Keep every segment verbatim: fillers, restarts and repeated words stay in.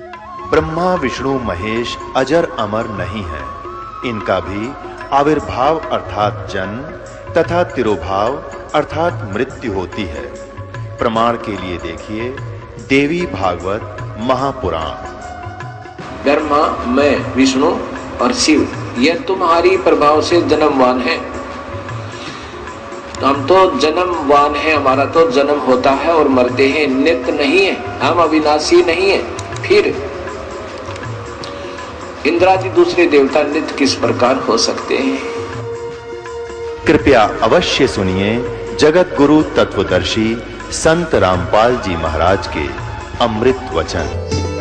ब्रह्मा विष्णु महेश अजर अमर नहीं है, इनका भी आविर्भाव अर्थात जन्म तथा तिरोभाव अर्थात मृत्यु होती है। प्रमाण के लिए देखिए देवी भागवत महापुराण। ब्रह्मा, मैं, विष्णु और शिव ये तुम्हारी प्रभाव से जन्मवान है। हम तो जन्मवान है, हमारा तो जन्म होता है और मरते हैं, नित्य नहीं है, हम अविनाशी नहीं है। फिर इंद्रादि दूसरे देवता नित्य किस प्रकार हो सकते हैं? कृपया अवश्य सुनिए जगत गुरु तत्वदर्शी संत रामपाल जी महाराज के अमृत वचन।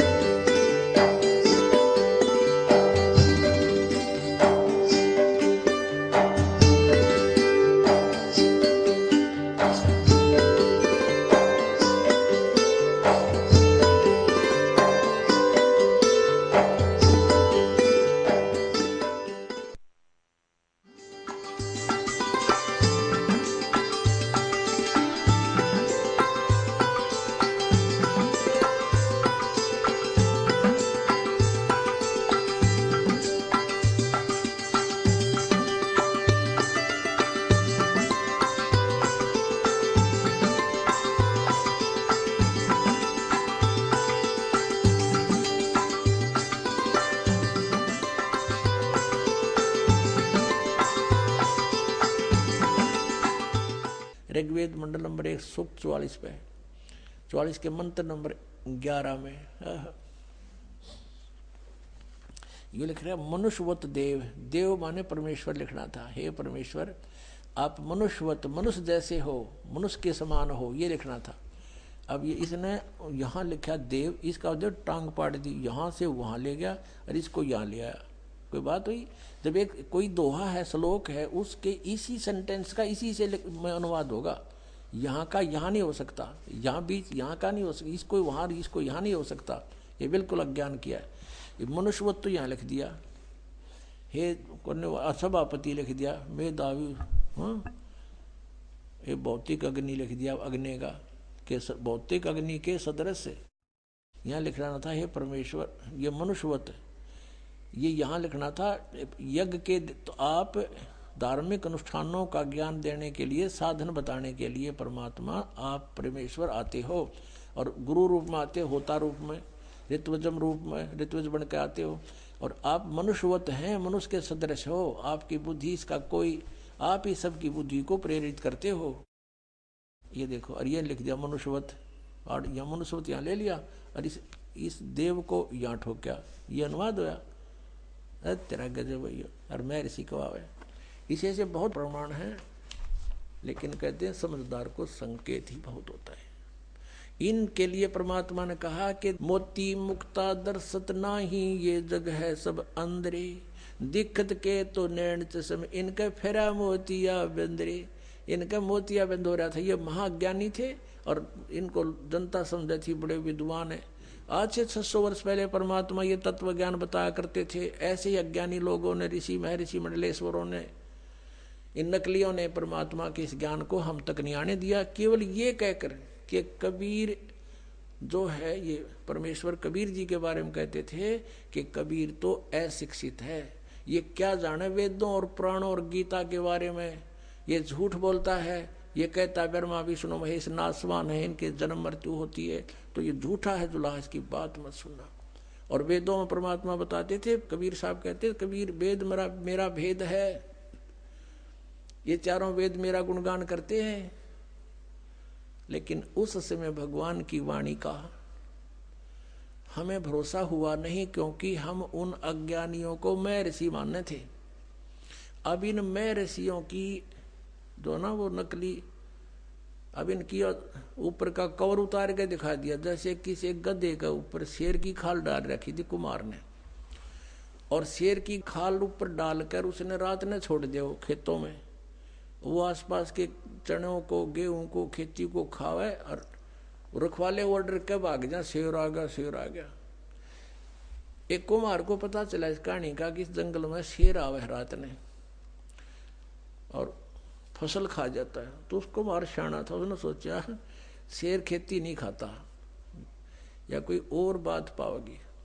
ऋग्वेद मंडल नंबर एक सूक्त चौवालीस पे, चौवालीस के मंत्र नंबर ग्यारह में ये लिख रहा है मनुष्यवत देव। देव माने परमेश्वर लिखना था। हे परमेश्वर, आप मनुष्यवत, मनुष्य जैसे हो, मनुष्य के समान हो, ये लिखना था। अब ये इसने यहाँ लिखा देव, इसका उधर टांग पाड़ दी, यहाँ से वहाँ ले गया और इसको यहाँ ले आया। कोई बात हुई? जब एक कोई दोहा है, श्लोक है, उसके इसी सेंटेंस का इसी से में अनुवाद होगा। यहाँ का यहाँ नहीं हो सकता, यहाँ बीच यहाँ का नहीं हो सकता, इसको वहाँ इसको यहाँ नहीं हो सकता। ये बिल्कुल अज्ञान किया है। ये मनुष्यवत तो यहाँ लिख दिया, हे सभापति लिख दिया, मेधावी, हाँ, ये भौतिक अग्नि लिख दिया, अग्नि का के भौतिक अग्नि के सदृश से यहाँ लिखना था हे परमेश्वर। ये मनुष्यवत ये यहाँ लिखना था यज्ञ के। तो आप धार्मिक अनुष्ठानों का ज्ञान देने के लिए, साधन बताने के लिए परमात्मा आप परमेश्वर आते हो, और गुरु रूप में आते हो, होता रूप में, ऋत्वजम रूप में ऋत्वज बन के आते हो, और आप मनुष्यवत हैं, मनुष्य के सदृश हो। आपकी बुद्धि इसका कोई, आप ही सबकी बुद्धि को प्रेरित करते हो। ये देखो, और ये लिख दिया मनुष्यवत, और यह मनुष्यवत यहाँ ले लिया, और इस इस देव को यहाँ ठोक्या। ये अनुवाद होया, तेरा गजब भैया, और मैं ऋषि कवावे। इसे से बहुत प्रमाण है, लेकिन कहते हैं समझदार को संकेत ही बहुत होता है। इनके लिए परमात्मा ने कहा कि मोती मुक्ता दर्शत नाही, ये जग है सब अंदरे, दिक्कत के तो नैन चश्म, इनके फेरा मोतिया बंदरे। इनका मोतिया बंद हो रहा था। ये महाज्ञानी थे और इनको जनता समझे थी बड़े विद्वान है। आज से छह सौ वर्ष पहले परमात्मा ये तत्व ज्ञान बताया करते थे। ऐसे ही अज्ञानी लोगों ने, ऋषि महर्षि मंडलेश्वरों ने, इन नकलियों ने परमात्मा के इस ज्ञान को हम तक नहीं आने दिया। केवल ये कहकर कि कबीर जो है, ये परमेश्वर कबीर जी के बारे में कहते थे कि कबीर तो अशिक्षित है, ये क्या जाने वेदों और पुराणों और गीता के बारे में, ये झूठ बोलता है, ये कहता ब्रह्मा विष्णु महेश नासवान है, इनके जन्म मृत्यु होती है, तो ये झूठा है जुला, इसकी बात मत सुनना। और वेदों में परमात्मा बताते थे, कबीर साहब कहते थे कबीर वेद मेरा मेरा भेद है, ये चारों वेद मेरा गुणगान करते हैं। लेकिन उस समय भगवान की वाणी का हमें भरोसा हुआ नहीं, क्योंकि हम उन अज्ञानियों को मैं ऋषि मानने थे। अब इन मैं ऋषियों की जो ना वो नकली, अब इनकी ऊपर का कवर उतार के दिखा दिया, जैसे किसी गधे का ऊपर शेर की खाल डाल रखी थी कुमार ने, और शेर की खाल ऊपर डालकर उसने रात ने छोड़ दिया वो खेतों में। वो आसपास के चनों को, गेहूं को, खेती को खावे, और रखवाले ऑर्डर के भाग जा, शेर आ गया शेर आ गया। एक कुमार को पता चला इस कहानी का कि इस जंगल में शेर आवे रात ने और फसल खा जाता है। तो उसको मार शाना था, उसने सोचा शेर खेती नहीं खाता या कोई और बात पाओगी,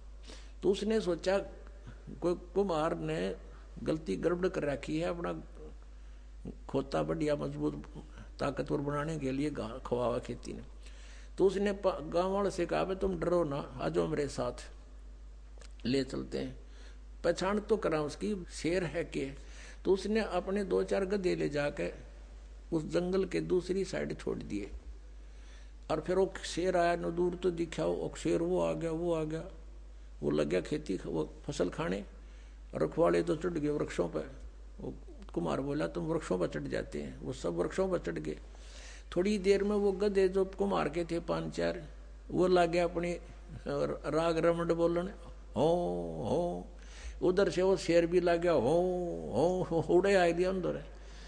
तो उसने सोचा कोई कुम्हार ने गलती गड़बड़ कर रखी है, अपना खोता बढ़िया मजबूत ताकतवर बनाने के लिए खवावा खेती ने। तो उसने गांव वाले से कहा, तुम डरो ना, आ जाओ मेरे साथ, ले चलते हैं, पहचान तो करा उसकी शेर है के। तो उसने अपने दो चार गधे ले जाके उस जंगल के दूसरी साइड छोड़ दिए, और फिर वो शेर आया न, दूर तो दिखा वो शेर, वो आ गया वो आ गया वो लग गया खेती वो फसल खाने। रखवाले तो चढ़ गए वृक्षों पर। वो कुमार बोला तुम वृक्षों पर चढ़ जाते हैं, वो सब वृक्षों पर चढ़ गए। थोड़ी देर में वो गधे जो कुमार के थे पांच चार, वो लग गया अपनी राग रमण बोलने, हो हो। उधर से वो शेर भी लग गया, हो हो उड़े आ गया अंदर।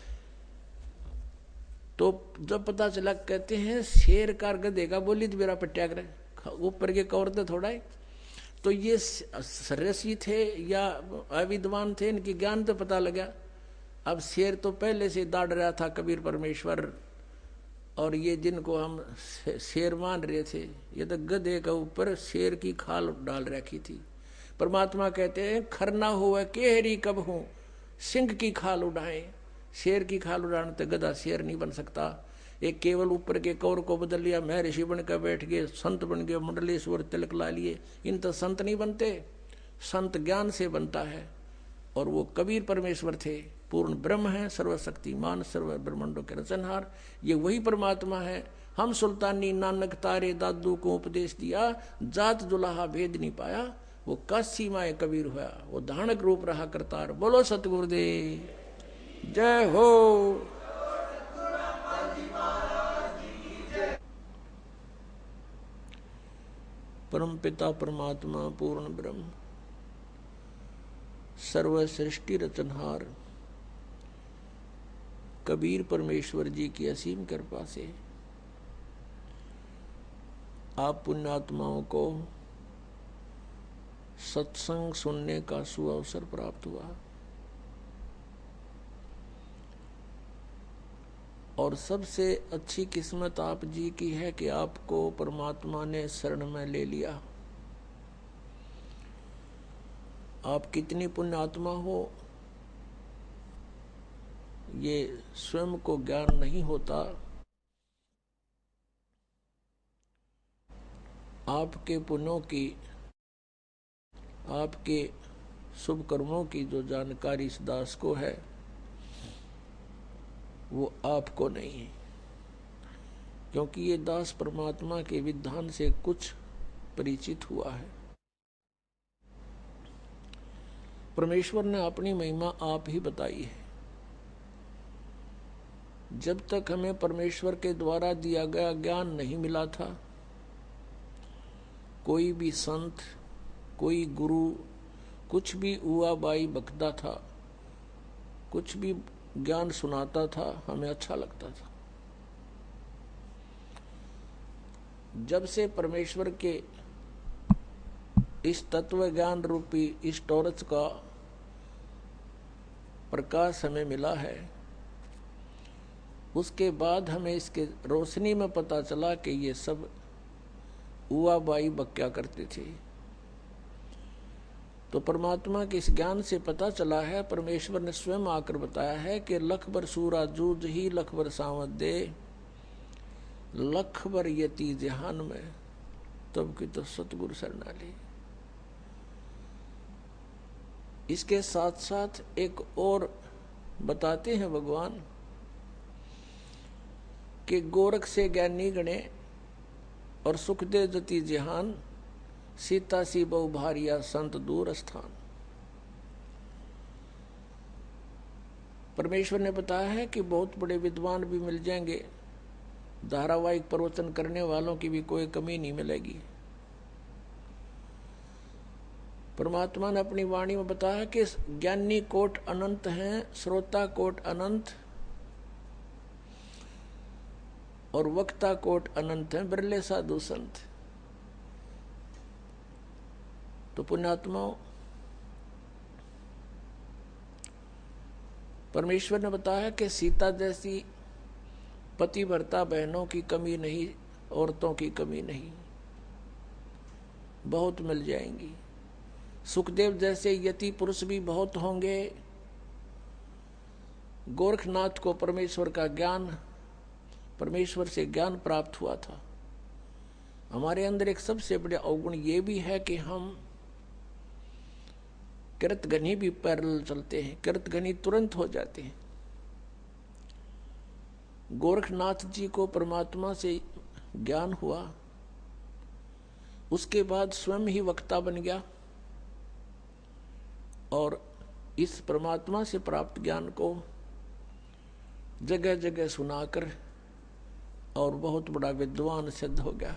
तो जब पता चला, कहते हैं शेर कार गधे का बोली तो मेरा पट्या करे, ऊपर के कवर तो थोड़ा है। तो ये सरसी थे या अविद्वान थे, इनकी ज्ञान तो पता लगा। अब शेर तो पहले से दाड़ रहा था कबीर परमेश्वर, और ये जिनको हम शेर मान रहे थे, ये तो गधे के ऊपर शेर की खाल डाल रखी थी। परमात्मा कहते हैं खरना हुआ केहरी कब हूं, सिंह की खाल उड़ाए। शेर की खाल उड़ाने तो गधा शेर नहीं बन सकता। एक केवल ऊपर के कौर को बदल लिया, मैं ऋषि बनकर बैठ गए, संत बन गए, मंडलेश्वर तिलक ला लिए, इन तो संत नहीं बनते। संत ज्ञान से बनता है, और वो कबीर परमेश्वर थे, पूर्ण ब्रह्म है, सर्वशक्तिमान, सर्व ब्रह्मांडों के रचनहार। ये वही परमात्मा है। हम सुल्तानी नानक तारे दादू को उपदेश दिया, जात दुल्हा भेद नहीं पाया, वो काशी माए कबीर हुआ, वो धानक रूप रहा करतार। बोलो सतगुरुदेव जय हो। परम पिता परमात्मा पूर्ण ब्रह्म, सर्व सृष्टि रचनहार कबीर परमेश्वर जी की असीम कृपा से आप पुण्यात्माओं को सत्संग सुनने का सुअवसर प्राप्त हुआ, और सबसे अच्छी किस्मत आप जी की है कि आपको परमात्मा ने शरण में ले लिया। आप कितनी पुण्यात्मा हो ये स्वयं को ज्ञान नहीं होता। आपके पुण्यों की, आपके शुभ कर्मों की जो जानकारी इस दास को है वो आपको नहीं है, क्योंकि ये दास परमात्मा के विधान से कुछ परिचित हुआ है। परमेश्वर ने अपनी महिमा आप ही बताई है। जब तक हमें परमेश्वर के द्वारा दिया गया ज्ञान नहीं मिला था, कोई भी संत, कोई गुरु कुछ भी उआ बाई बकता था, कुछ भी ज्ञान सुनाता था, हमें अच्छा लगता था। जब से परमेश्वर के इस तत्व ज्ञान रूपी इस टॉर्च का प्रकाश हमें मिला है, उसके बाद हमें इसके रोशनी में पता चला कि ये सब उआ बाई बक्या करते थे। तो परमात्मा के इस ज्ञान से पता चला है, परमेश्वर ने स्वयं आकर बताया है कि लख बर सूरा जूझ ही लख बर सावत दे, लख बर यति जहान में तब की तो सतगुरु शरणाली। इसके साथ साथ एक और बताते हैं भगवान कि गोरख से ज्ञानी गणे और सुख दे जति जहान, सीता सी बहु भारिया संत दूर स्थान। परमेश्वर ने बताया है कि बहुत बड़े विद्वान भी मिल जाएंगे, धारावाहिक प्रवचन करने वालों की भी कोई कमी नहीं मिलेगी। परमात्मा ने अपनी वाणी में बताया कि ज्ञानी कोट अनंत हैं, श्रोता कोट अनंत और वक्ता कोट अनंत हैं, बिरले साधु संत। तो पुण्यात्माओं, परमेश्वर ने बताया कि सीता जैसी पतिव्रता बहनों की कमी नहीं, औरतों की कमी नहीं, बहुत मिल जाएंगी। सुखदेव जैसे यति पुरुष भी बहुत होंगे। गोरखनाथ को परमेश्वर का ज्ञान, परमेश्वर से ज्ञान प्राप्त हुआ था। हमारे अंदर एक सबसे बड़ा अवगुण ये भी है कि हम कृतघ्नी भी पैरेलल चलते हैं, कृतघ्नी तुरंत हो जाते हैं। गोरखनाथ जी को परमात्मा से ज्ञान हुआ, उसके बाद स्वयं ही वक्ता बन गया और इस परमात्मा से प्राप्त ज्ञान को जगह जगह सुनाकर और बहुत बड़ा विद्वान सिद्ध हो गया।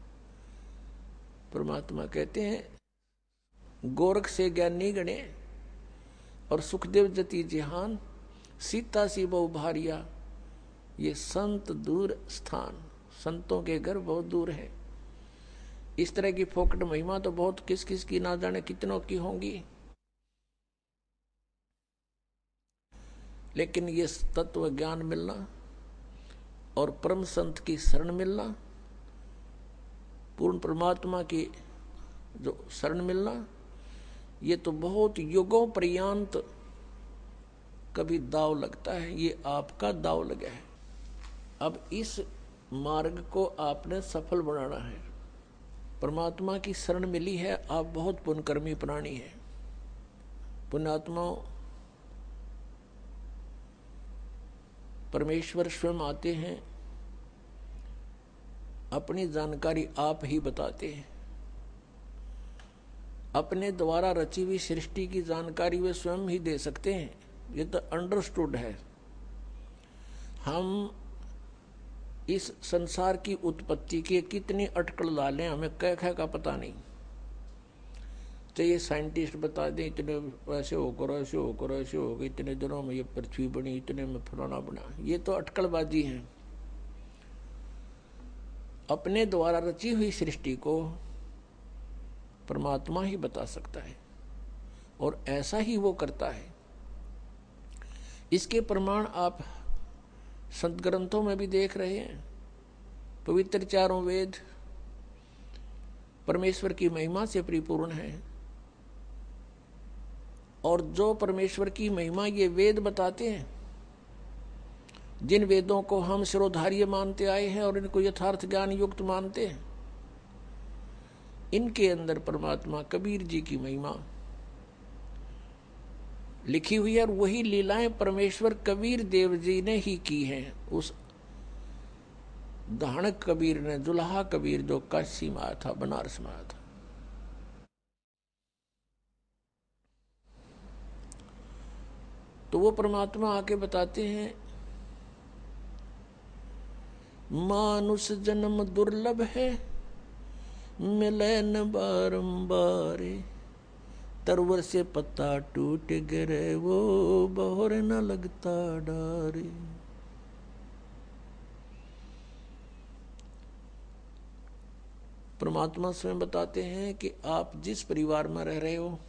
परमात्मा कहते हैं गोरख से ज्ञानी गणे और सुखदेव जति जिहान, सीता सी बहु भारिया, ये संत दूर स्थान, संतों के घर बहुत दूर है। इस तरह की फोकट महिमा तो बहुत किस किस की ना जाने कितनों की होंगी, लेकिन ये तत्व ज्ञान मिलना और परम संत की शरण मिलना, पूर्ण परमात्मा की जो शरण मिलना, ये तो बहुत युगों पर्यंत कभी दाव लगता है। ये आपका दाव लगा है। अब इस मार्ग को आपने सफल बनाना है। परमात्मा की शरण मिली है, आप बहुत पुण्यकर्मी प्राणी हैं। पुण्यात्माओं, परमेश्वर स्वयं आते हैं, अपनी जानकारी आप ही बताते हैं। अपने द्वारा रची हुई सृष्टि की जानकारी वे स्वयं ही दे सकते हैं, ये तो अंडरस्टूड है। हम इस संसार की उत्पत्ति के कितनी अटकल डालें, हमें कह कह का पता नहीं। चाहिए साइंटिस्ट बता दें इतने ऐसे होकर ऐसे होकर ऐसे हो गए, इतने दिनों में ये पृथ्वी बनी, इतने में फलाना बना, ये तो अटकलबाजी है। अपने द्वारा रची हुई सृष्टि को परमात्मा ही बता सकता है और ऐसा ही वो करता है। इसके प्रमाण आप संत ग्रंथों में भी देख रहे हैं। पवित्र चारों वेद परमेश्वर की महिमा से परिपूर्ण है और जो परमेश्वर की महिमा ये वेद बताते हैं, जिन वेदों को हम शिरोधार्य मानते आए हैं और इनको यथार्थ ज्ञान युक्त मानते हैं, इनके अंदर परमात्मा कबीर जी की महिमा लिखी हुई है और वही लीलाएं परमेश्वर कबीर देव जी ने ही की हैं। उस धाणक कबीर ने, जुल्हा कबीर जो काशी में आया था, बनारस में आया था, तो वो परमात्मा आके बताते हैं मानुष जन्म दुर्लभ है, मिले न बारंबार, तरवर से पत्ता टूट गिरे वो बहुर न लगता डारे। परमात्मा स्वयं बताते हैं कि आप जिस परिवार में रह रहे हो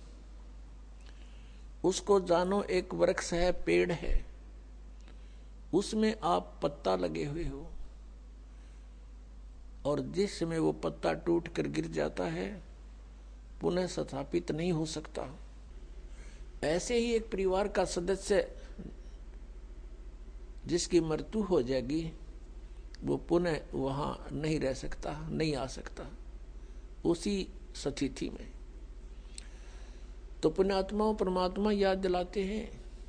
उसको जानो, एक वृक्ष है, पेड़ है, उसमें आप पत्ता लगे हुए हो और जिस समय वो पत्ता टूट कर गिर जाता है पुनः स्थापित नहीं हो सकता। ऐसे ही एक परिवार का सदस्य जिसकी मृत्यु हो जाएगी वो पुनः वहां नहीं रह सकता, नहीं आ सकता उसी स्थिति में। तो पुण्यात्माओं, परमात्मा याद दिलाते हैं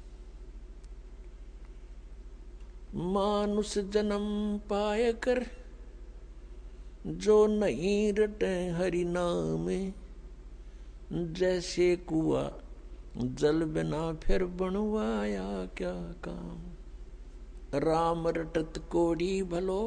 मानुष जन्म पाए कर जो नहीं रटे हरि नाम, जैसे कुआ जल बिना फिर बनवाया क्या काम। राम रटत कोड़ी भलो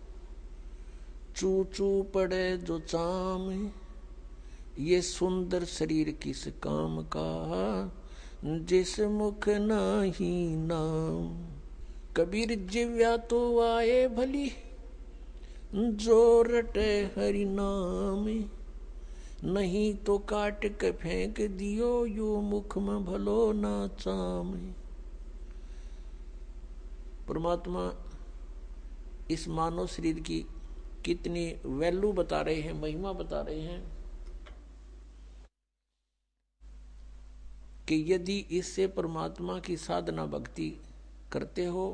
चू चू पड़े जो चाम, ये सुंदर शरीर किस काम का जिस मुख नाही नाम। कबीर जिव्या तो आए भली जो रटे हरि नाम, नहीं तो काट के फेंक दियो यो मुख में भलो ना चाम। परमात्मा इस मानव शरीर की कितनी वैल्यू बता रहे हैं, महिमा बता रहे हैं। कि यदि इससे परमात्मा की साधना भक्ति करते हो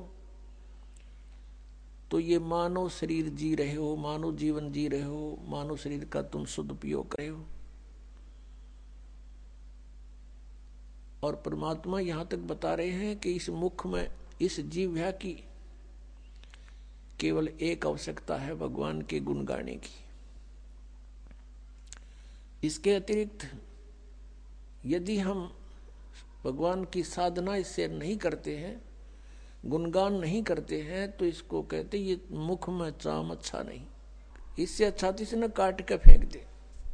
तो ये मानव शरीर जी रहे हो, मानव जीवन जी रहे हो, मानव शरीर का तुम सदुपयोग कर रहे हो। और परमात्मा यहां तक बता रहे हैं कि इस मुख में, इस जीव्या की केवल एक आवश्यकता है, भगवान के गुण गाने की। इसके अतिरिक्त यदि हम भगवान की साधना इससे नहीं करते हैं, गुणगान नहीं करते हैं, तो इसको कहते ये मुख में चाम अच्छा नहीं। इससे अच्छा तो इसे न काट के फेंक दे।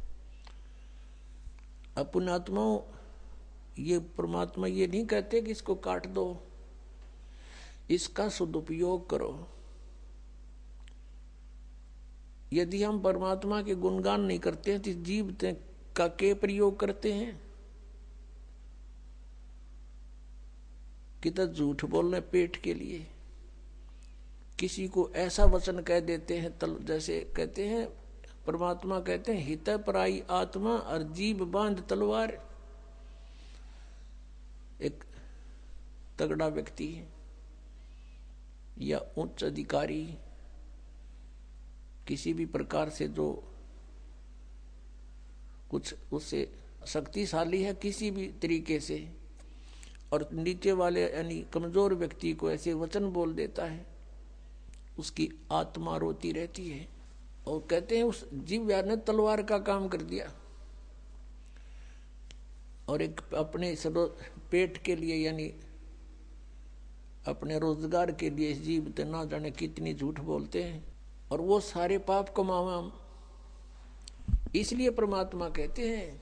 अपने आत्माओं, ये परमात्मा ये नहीं कहते कि इसको काट दो, इसका सदुपयोग करो। यदि हम परमात्मा के गुणगान नहीं करते हैं तो जीव का के प्रयोग करते हैं कि तो झूठ बोलने पेट के लिए, किसी को ऐसा वचन कह देते हैं तल, जैसे कहते हैं परमात्मा कहते हैं हित पराई आत्मा और जीव बांध तलवार। एक तगड़ा व्यक्ति है या उच्च अधिकारी, किसी भी प्रकार से जो कुछ उससे शक्तिशाली है किसी भी तरीके से, और नीचे वाले यानी कमजोर व्यक्ति को ऐसे वचन बोल देता है, उसकी आत्मा रोती रहती है। और कहते हैं उस जीव ने तलवार का काम कर दिया, और एक अपने पेट के लिए यानी अपने रोजगार के लिए जीव ना जाने कितनी झूठ बोलते हैं, और वो सारे पाप कमावा। इसलिए परमात्मा कहते हैं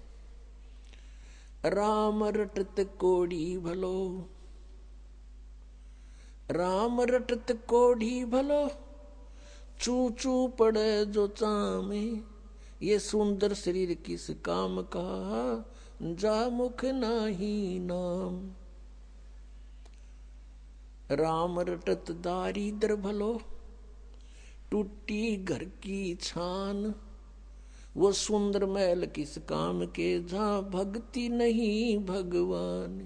राम रटत कोड़ी भलो, राम रटत कोड़ी भलो, चू चू पड़े जो चामे, ये सुंदर शरीर किस काम का, जा मुख नाही नाम। राम रटत दारिद्र भलो, टूटी घर की छान, वो सुंदर महल किस काम के, जहां भक्ति नहीं भगवान।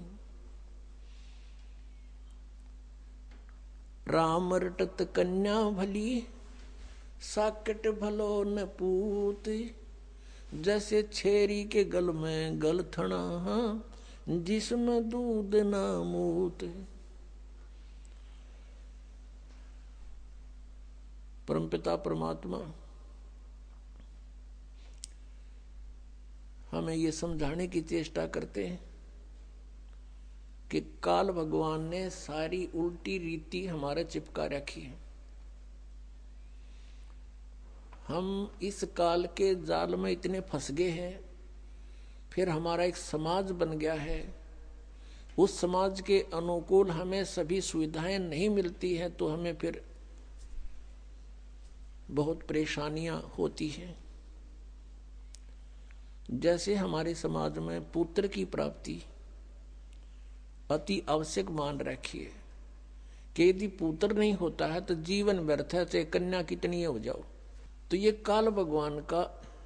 राम रटत कन्या भली, साकट भलो न पूत, जैसे छेरी के गल में गल थना, जिसमें दूध ना मूत। परमपिता परमात्मा हमें ये समझाने की चेष्टा करते हैं कि काल भगवान ने सारी उल्टी रीति हमारे चिपका रखी है। हम इस काल के जाल में इतने फंस गए हैं, फिर हमारा एक समाज बन गया है, उस समाज के अनुकूल हमें सभी सुविधाएं नहीं मिलती हैं, तो हमें फिर बहुत परेशानियां होती हैं। जैसे हमारे समाज में पुत्र की प्राप्ति अति आवश्यक मान रखी है कि यदि पुत्र नहीं होता है तो जीवन व्यर्थ है, चाहे कन्या कितनी हो जाओ। तो ये काल भगवान का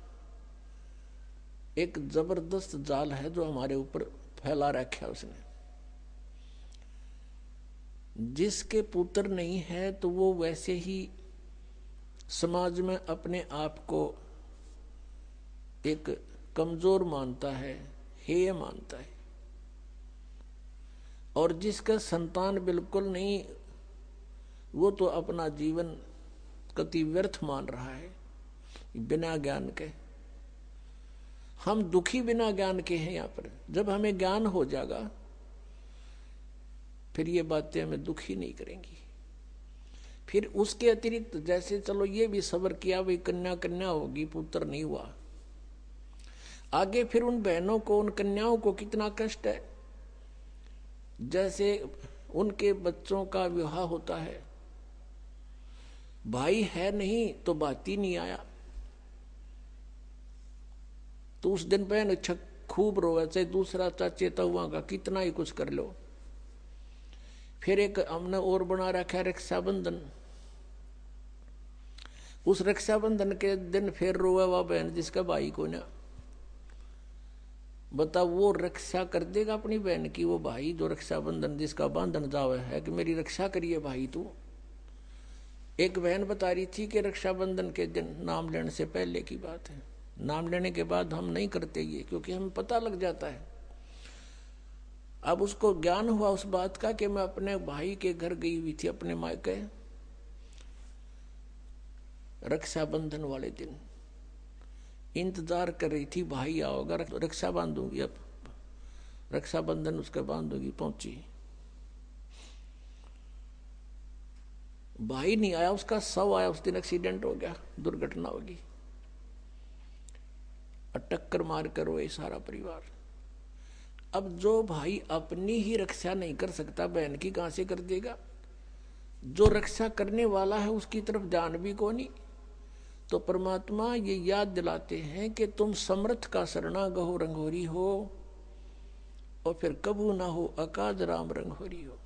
एक जबरदस्त जाल है जो हमारे ऊपर फैला रखा है उसने। जिसके पुत्र नहीं है तो वो वैसे ही समाज में अपने आप को एक कमजोर मानता है, हेय मानता है। और जिसका संतान बिल्कुल नहीं, वो तो अपना जीवन कति व्यर्थ मान रहा है बिना ज्ञान के। हम दुखी बिना ज्ञान के हैं यहाँ पर। जब हमें ज्ञान हो जाएगा फिर ये बातें हमें दुखी नहीं करेंगी। फिर उसके अतिरिक्त जैसे चलो ये भी सब्र किया, भाई कन्या कन्या होगी, पुत्र नहीं हुआ, आगे फिर उन बहनों को, उन कन्याओं को कितना कष्ट है। जैसे उनके बच्चों का विवाह होता है, भाई है नहीं तो बाती नहीं आया, तो उस दिन बहन खूब रोवे, चाहे दूसरा चाचे तहुआ का कितना ही कुछ कर लो। फिर एक हमने और बना रखा है रक्षाबंधन। उस रक्षाबंधन के दिन फिर रोवे वह बहन जिसका भाई को ना, बता वो रक्षा कर देगा अपनी बहन की? वो भाई जो रक्षाबंधन जिसका बांधन जावे है कि मेरी रक्षा करिए भाई तू। एक बहन बता रही थी कि रक्षाबंधन के दिन, नाम लेने से पहले की बात है, नाम लेने के बाद हम नहीं करते ये, क्योंकि हमें पता लग जाता है। अब उसको ज्ञान हुआ उस बात का कि मैं अपने भाई के घर गई हुई थी, अपने मायके, रक्षाबंधन वाले दिन इंतजार कर रही थी भाई आओगा, रक्षा बांधूंगी, अब रक्षाबंधन उसका बांधूंगी। पहुंची, भाई नहीं आया, उसका शव आया। उस दिन एक्सीडेंट हो गया, दुर्घटना होगी, टक्कर मार कर रोए सारा परिवार। अब जो भाई अपनी ही रक्षा नहीं कर सकता, बहन की कहां से कर देगा? जो रक्षा करने वाला है उसकी तरफ ध्यान भी को नहीं। तो परमात्मा ये याद दिलाते हैं कि तुम समर्थ का शरणा गहो रंगोरी हो, और फिर कबू ना हो अकाज राम रंगोरी हो।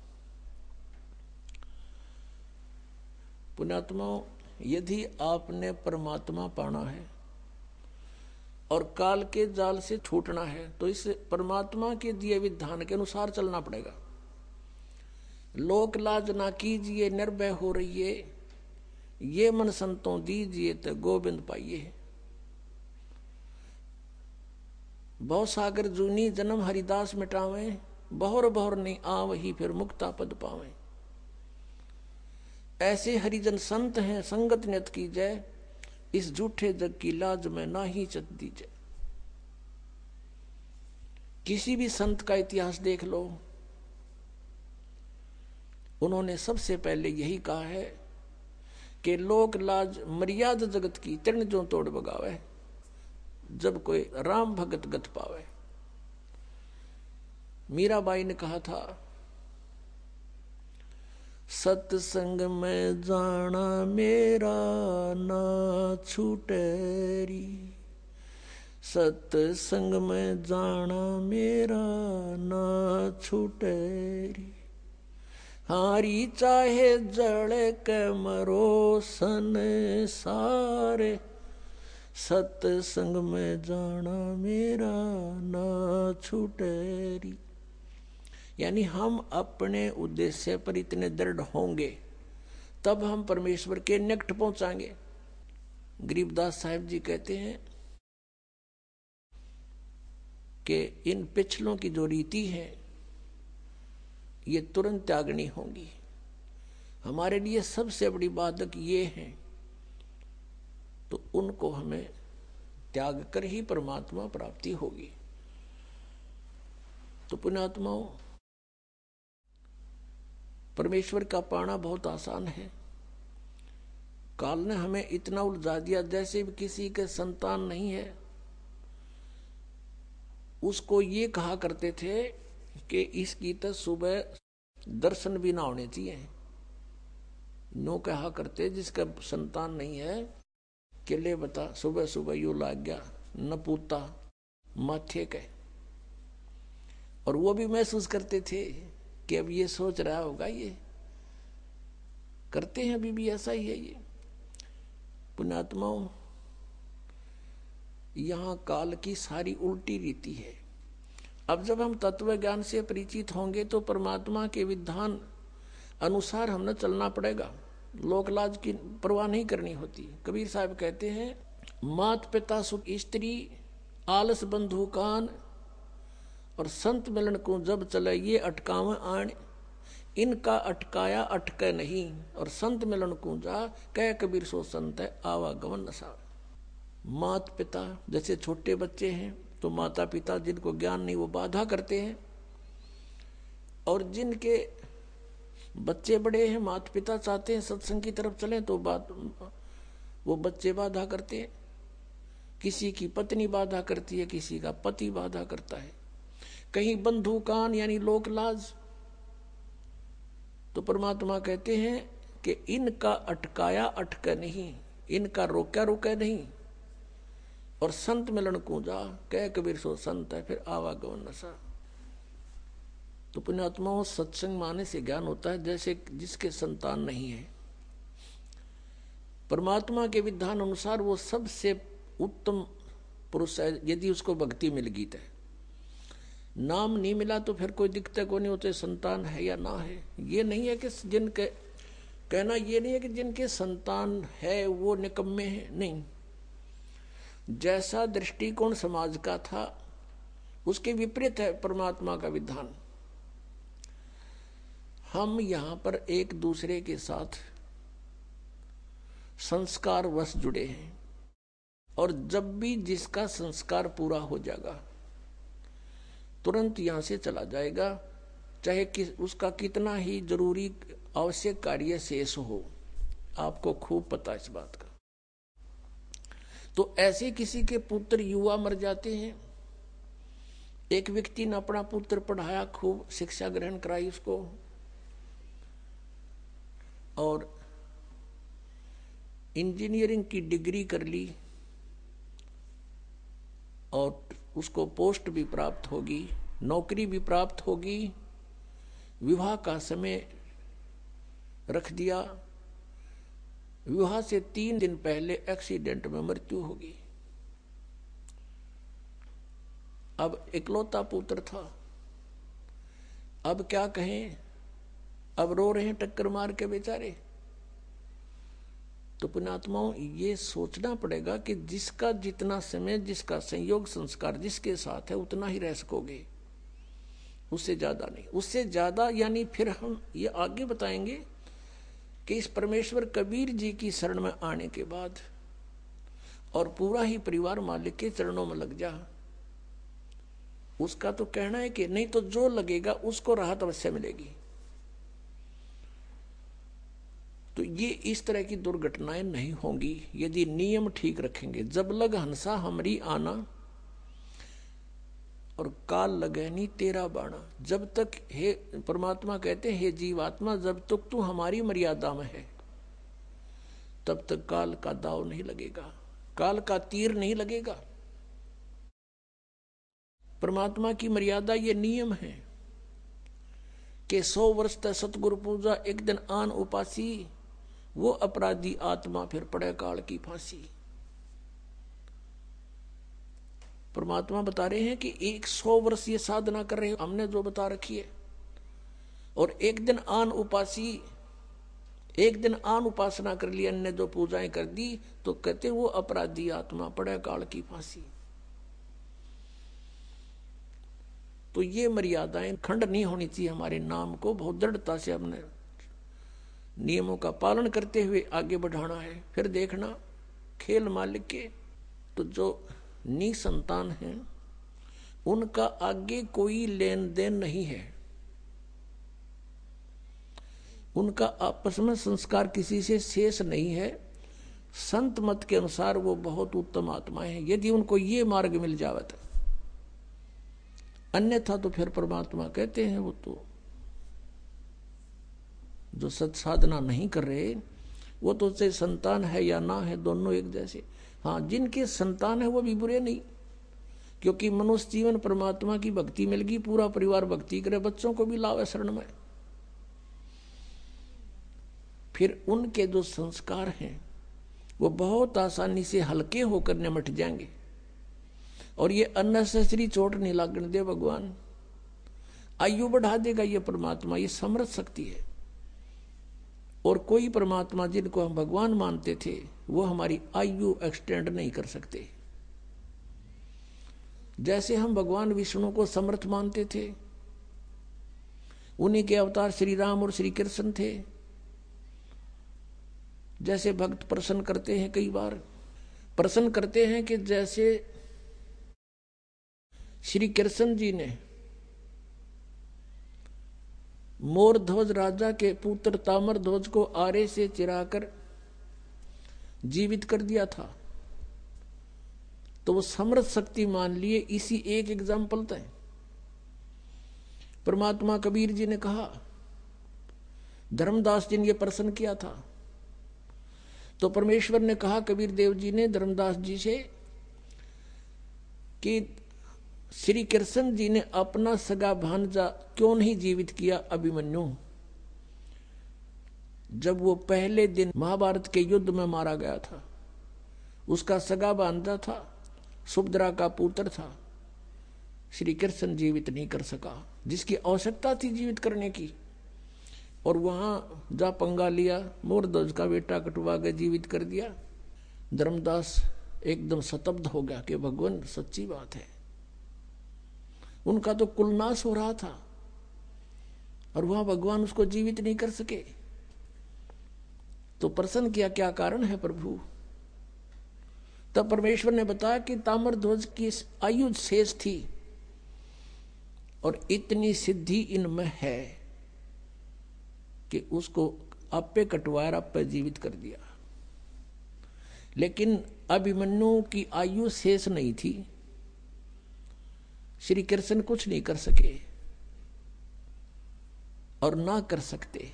पुण्यात्माओं, यदि आपने परमात्मा पाना है और काल के जाल से छूटना है तो इस परमात्मा के दिए विधान के अनुसार चलना पड़ेगा। लोक लाज ना कीजिए निर्भय हो रहिए, ये मन संतों दीजिए तो गोविंद पाइए। बहु सागर जूनी जन्म हरिदास मिटावे, बहुर बहुर नहीं आव ही फिर मुक्ता पद पावे। ऐसे हरिजन संत हैं संगत नियत की जय, इस झूठे जग की लाज में ना ही चत दीजिए। किसी भी संत का इतिहास देख लो, उन्होंने सबसे पहले यही कहा है कि लोक लाज मर्यादा जगत की तृण जो तोड़ बगावे, जब कोई राम भगत गत पावे। मीराबाई ने कहा था, सत्संग में जाना मेरा ना छूटेरी, सत्संग में जाना मेरा ना छूटेरी। हारी चाहे जड़ के मरो संसारे, सत्संग में जाना मेरा ना छूटेरी। यानी हम अपने उद्देश्य पर इतने दृढ़ होंगे तब हम परमेश्वर के निकट पहुंचाएंगे। गरीबदास साहिब जी कहते हैं कि इन पिछलों की जो रीति है ये तुरंत त्यागनी होगी। हमारे लिए सबसे बड़ी बाधक ये है, तो उनको हमें त्याग कर ही परमात्मा प्राप्ति होगी। तो पुण्यात्माओं, परमेश्वर का पाना बहुत आसान है। काल ने हमें इतना उलझा दिया, जैसे भी किसी के संतान नहीं है उसको ये कहा करते थे कि इसकी तो सुबह दर्शन भी ना होने चाहिए। नो कहा करते जिसका संतान नहीं है कि ले बता सुबह सुबह यू लाग गया न पूता माथे के। और वो भी महसूस करते थे कि अब ये सोच रहा होगा, ये करते हैं अभी भी ऐसा ही है। ये पुण्यात्माओं, यहां काल की सारी उल्टी रीति है। अब जब हम तत्व ज्ञान से परिचित होंगे तो परमात्मा के विधान अनुसार हमने चलना पड़ेगा। लोक लाज की परवाह नहीं करनी होती। कबीर साहब कहते हैं, मात पिता सुख स्त्री आलस बंधु कान, और संत मिलन को जब चले ये अटकावे आण, इनका अटकाया अटके नहीं, और संत मिलन को जा कह कबीर सो संत है आवागमन नशा। मात पिता जैसे छोटे बच्चे हैं तो माता पिता जिनको ज्ञान नहीं वो बाधा करते हैं, और जिनके बच्चे बड़े हैं माता पिता चाहते हैं सत्संग की तरफ चलें तो बात वो बच्चे बाधा करते हैं। किसी की पत्नी बाधा करती है, किसी का पति बाधा करता है, कहीं बंधु कान यानी लोक लाज। तो परमात्मा कहते हैं कि इनका अटकाया अटका नहीं, इनका रोका रोका नहीं, और संत मिलन को जा कह कबीर सो संत है फिर आवागमन नशा। तो पुण्यात्माओं, सत्संग माने से ज्ञान होता है जैसे जिसके संतान नहीं है। परमात्मा के विधान अनुसार वो सबसे उत्तम पुरुष है यदि उसको भक्ति मिल गई है। नाम नहीं मिला तो फिर कोई दिक्कत को नहीं होते संतान है या ना है। ये नहीं है कि जिनके कहना ये नहीं है कि जिनके संतान है वो निकम्मे हैं, नहीं। जैसा दृष्टिकोण समाज का था उसके विपरीत है परमात्मा का विधान। हम यहां पर एक दूसरे के साथ संस्कार वश जुड़े हैं और जब भी जिसका संस्कार पूरा हो जाएगा तुरंत यहां से चला जाएगा, चाहे कि उसका कितना ही जरूरी आवश्यक कार्य शेष हो। आपको खूब पता इस बात का। तो ऐसे किसी के पुत्र युवा मर जाते हैं। एक व्यक्ति ने अपना पुत्र पढ़ाया, खूब शिक्षा ग्रहण कराई उसको, और इंजीनियरिंग की डिग्री कर ली और उसको पोस्ट भी प्राप्त होगी, नौकरी भी प्राप्त होगी। विवाह का समय रख दिया, विवाह से तीन दिन पहले एक्सीडेंट में मृत्यु होगी। अब इकलौता पुत्र था, अब क्या कहें, अब रो रहे हैं टक्कर मार के बेचारे। तो पुण्यात्माओं ये सोचना पड़ेगा कि जिसका जितना समय, जिसका संयोग संस्कार जिसके साथ है उतना ही रह सकोगे, उससे ज्यादा नहीं। उससे ज्यादा यानी फिर हम ये आगे बताएंगे कि इस परमेश्वर कबीर जी की शरण में आने के बाद और पूरा ही परिवार मालिक के चरणों में लग जा, उसका तो कहना है कि नहीं तो जो लगेगा उसको राहत अवश्य मिलेगी। तो ये इस तरह की दुर्घटनाएं नहीं होंगी यदि नियम ठीक रखेंगे। जब लग हंसा हमरी आना और काल लगे नी तेरा बाणा। जब तक हे परमात्मा कहते हैं हे जीवात्मा, जब तक तू हमारी मर्यादा में है तब तक काल का दाव नहीं लगेगा, काल का तीर नहीं लगेगा। परमात्मा की मर्यादा ये नियम है कि सौ वर्ष तक सतगुरु पूजा, एक दिन आन उपासी, वो अपराधी आत्मा फिर पड़े काल की फांसी। परमात्मा बता रहे हैं कि एक सौ वर्ष ये साधना कर रहे हो, हमने जो बता रखी है, और एक दिन आन उपासी, एक दिन आन उपासना कर ली, अन्य जो पूजाएं कर दी, तो कहते वो अपराधी आत्मा पड़े काल की फांसी। तो ये मर्यादाएं खंड नहीं होनी चाहिए। हमारे नाम को बहुत दृढ़ता से हमने नियमों का पालन करते हुए आगे बढ़ाना है। फिर देखना खेल मालिक के, तो जो निसंतान हैं उनका आगे कोई लेन देन नहीं है, उनका आपस में संस्कार किसी से शेष नहीं है। संत मत के अनुसार वो बहुत उत्तम आत्माएं हैं यदि उनको ये मार्ग मिल जावे तो। अन्यथा तो फिर परमात्मा कहते हैं वो तो जो सत साधना नहीं कर रहे वो तो चाहे संतान है या ना है, दोनों एक जैसे। हाँ, जिनके संतान है वो भी बुरे नहीं, क्योंकि मनुष्य जीवन परमात्मा की भक्ति मिल गई, पूरा परिवार भक्ति करे, बच्चों को भी लावे शरण में। फिर उनके जो संस्कार हैं वो बहुत आसानी से हल्के होकर निमट जाएंगे और ये अननेसेसरी चोट नहीं लागने दे भगवान। आयु बढ़ा देगा ये परमात्मा, ये समर्थ शक्ति है। और कोई परमात्मा जिनको हम भगवान मानते थे वो हमारी आयु एक्सटेंड नहीं कर सकते। जैसे हम भगवान विष्णु को समर्थ मानते थे, उन्हीं के अवतार श्री राम और श्री कृष्ण थे। जैसे भक्त प्रश्न करते हैं, कई बार प्रश्न करते हैं कि जैसे श्री कृष्ण जी ने मोर ध्वज राजा के पुत्र तामर ध्वज को आरे से चिराकर जीवित कर दिया था, तो वो समर्थ शक्ति मान लिए। इसी एक एग्जाम्पल था। परमात्मा कबीर जी ने कहा, धर्मदास जी ने ये प्रश्न किया था, तो परमेश्वर ने कहा कबीर देव जी ने धर्मदास जी से कि श्री कृष्ण जी ने अपना सगा भांजा क्यों नहीं जीवित किया अभिमन्यु, जब वो पहले दिन महाभारत के युद्ध में मारा गया था। उसका सगा भांजा था, सुभद्रा का पुत्र था, श्री कृष्ण जीवित नहीं कर सका, जिसकी आवश्यकता थी जीवित करने की। और वहां जा पंगा लिया, मोरध्वज का बेटा कटवा के जीवित कर दिया। धर्मदास एकदम स्तब्ध हो गया कि भगवान सच्ची बात है, उनका तो कुलनाश हो रहा था और वहां भगवान उसको जीवित नहीं कर सके। तो प्रश्न किया, क्या कारण है प्रभु? तब परमेश्वर ने बताया कि ताम्रध्वज की आयु शेष थी और इतनी सिद्धि इनमें है कि उसको आपे कटवाया, आपे जीवित कर दिया। लेकिन अभिमन्यु की आयु शेष नहीं थी, श्री कृष्ण कुछ नहीं कर सके और ना कर सकते।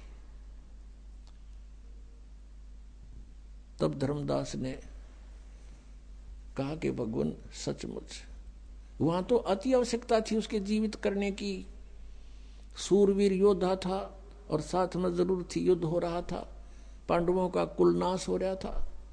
तब धर्मदास ने कहा कि भगवान सचमुच वहां तो अति आवश्यकता थी उसके जीवित करने की। सूरवीर योद्धा था और साथ में जरूर थी, युद्ध हो रहा था, पांडवों का कुलनाश हो रहा था।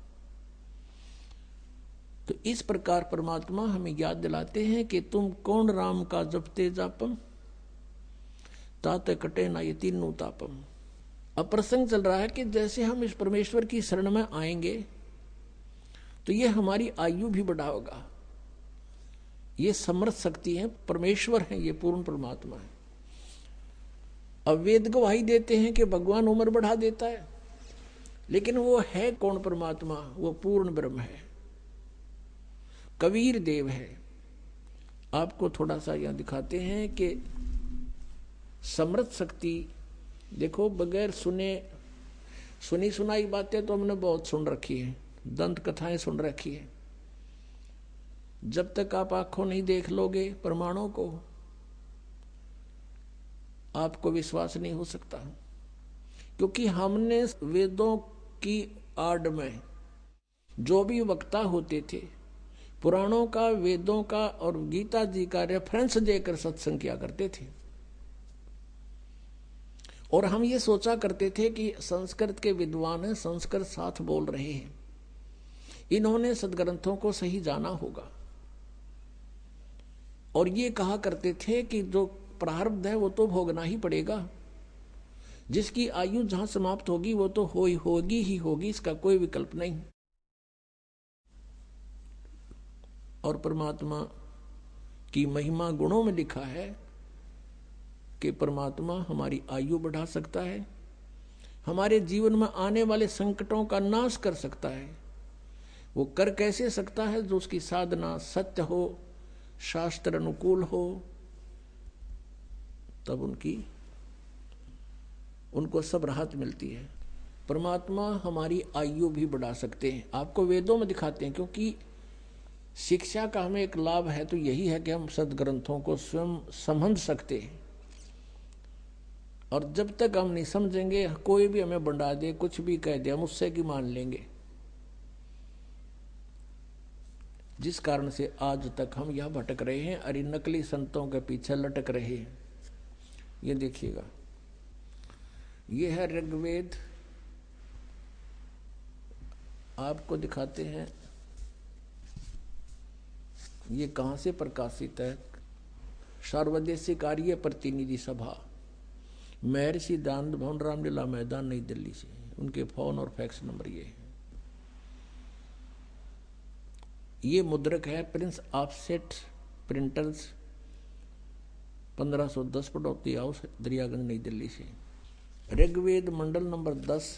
तो इस प्रकार परमात्मा हमें याद दिलाते हैं कि तुम कौन राम का जपते जापम, ताते कटे ना ये तीनों तापम। अब प्रसंग चल रहा है कि जैसे हम इस परमेश्वर की शरण में आएंगे तो ये हमारी आयु भी बढ़ाएगा। ये समर्थ शक्ति है, परमेश्वर है, ये पूर्ण परमात्मा है। अब वेद गवाही देते हैं कि भगवान उम्र बढ़ा देता है, लेकिन वो है कौन परमात्मा? वो पूर्ण ब्रह्म है, कबीर देव है। आपको थोड़ा सा यहां दिखाते हैं कि समर्थ शक्ति देखो, बगैर सुने सुनी सुनाई बातें तो हमने बहुत सुन रखी है, दंत कथाएं सुन रखी है। जब तक आप आंखों नहीं देख लोगे प्रमाणों को, आपको विश्वास नहीं हो सकता। क्योंकि हमने वेदों की आड़ में जो भी वक्ता होते थे, पुराणों का, वेदों का और गीता जी का रेफरेंस देकर सत्संग किया करते थे। और हम ये सोचा करते थे कि संस्कृत के विद्वान हैं, संस्कृत साथ बोल रहे हैं, इन्होंने सदग्रंथों को सही जाना होगा। और ये कहा करते थे कि जो प्रारब्ध है वो तो भोगना ही पड़ेगा, जिसकी आयु जहां समाप्त होगी वो तो हो ही होगी ही होगी, इसका कोई विकल्प नहीं। और परमात्मा की महिमा गुणों में लिखा है कि परमात्मा हमारी आयु बढ़ा सकता है, हमारे जीवन में आने वाले संकटों का नाश कर सकता है। वो कर कैसे सकता है? जो उसकी साधना सत्य हो, शास्त्र अनुकूल हो, तब उनकी उनको सब राहत मिलती है। परमात्मा हमारी आयु भी बढ़ा सकते हैं, आपको वेदों में दिखाते हैं। क्योंकि शिक्षा का हमें एक लाभ है तो यही है कि हम सदग्रंथों को स्वयं समझ सकते हैं। और जब तक हम नहीं समझेंगे, कोई भी हमें बंडा दे, कुछ भी कह दे, हम उससे की मान लेंगे। जिस कारण से आज तक हम यह भटक रहे हैं, अरे नकली संतों के पीछे लटक रहे हैं। ये देखिएगा, ये है ऋग्वेद, आपको दिखाते हैं ये कहां से प्रकाशित है। सर्वदेशिक आर्य प्रतिनिधि सभा, महर्षि दयानंद भवन, रामलीला मैदान, नई दिल्ली से। उनके फोन और फैक्स नंबर ये है। ये मुद्रक है प्रिंस ऑफसेट प्रिंटर्स, पंद्रह सौ दस पड़ौती हाउस, दरियागंज, नई दिल्ली से। ऋग्वेद मंडल नंबर दस,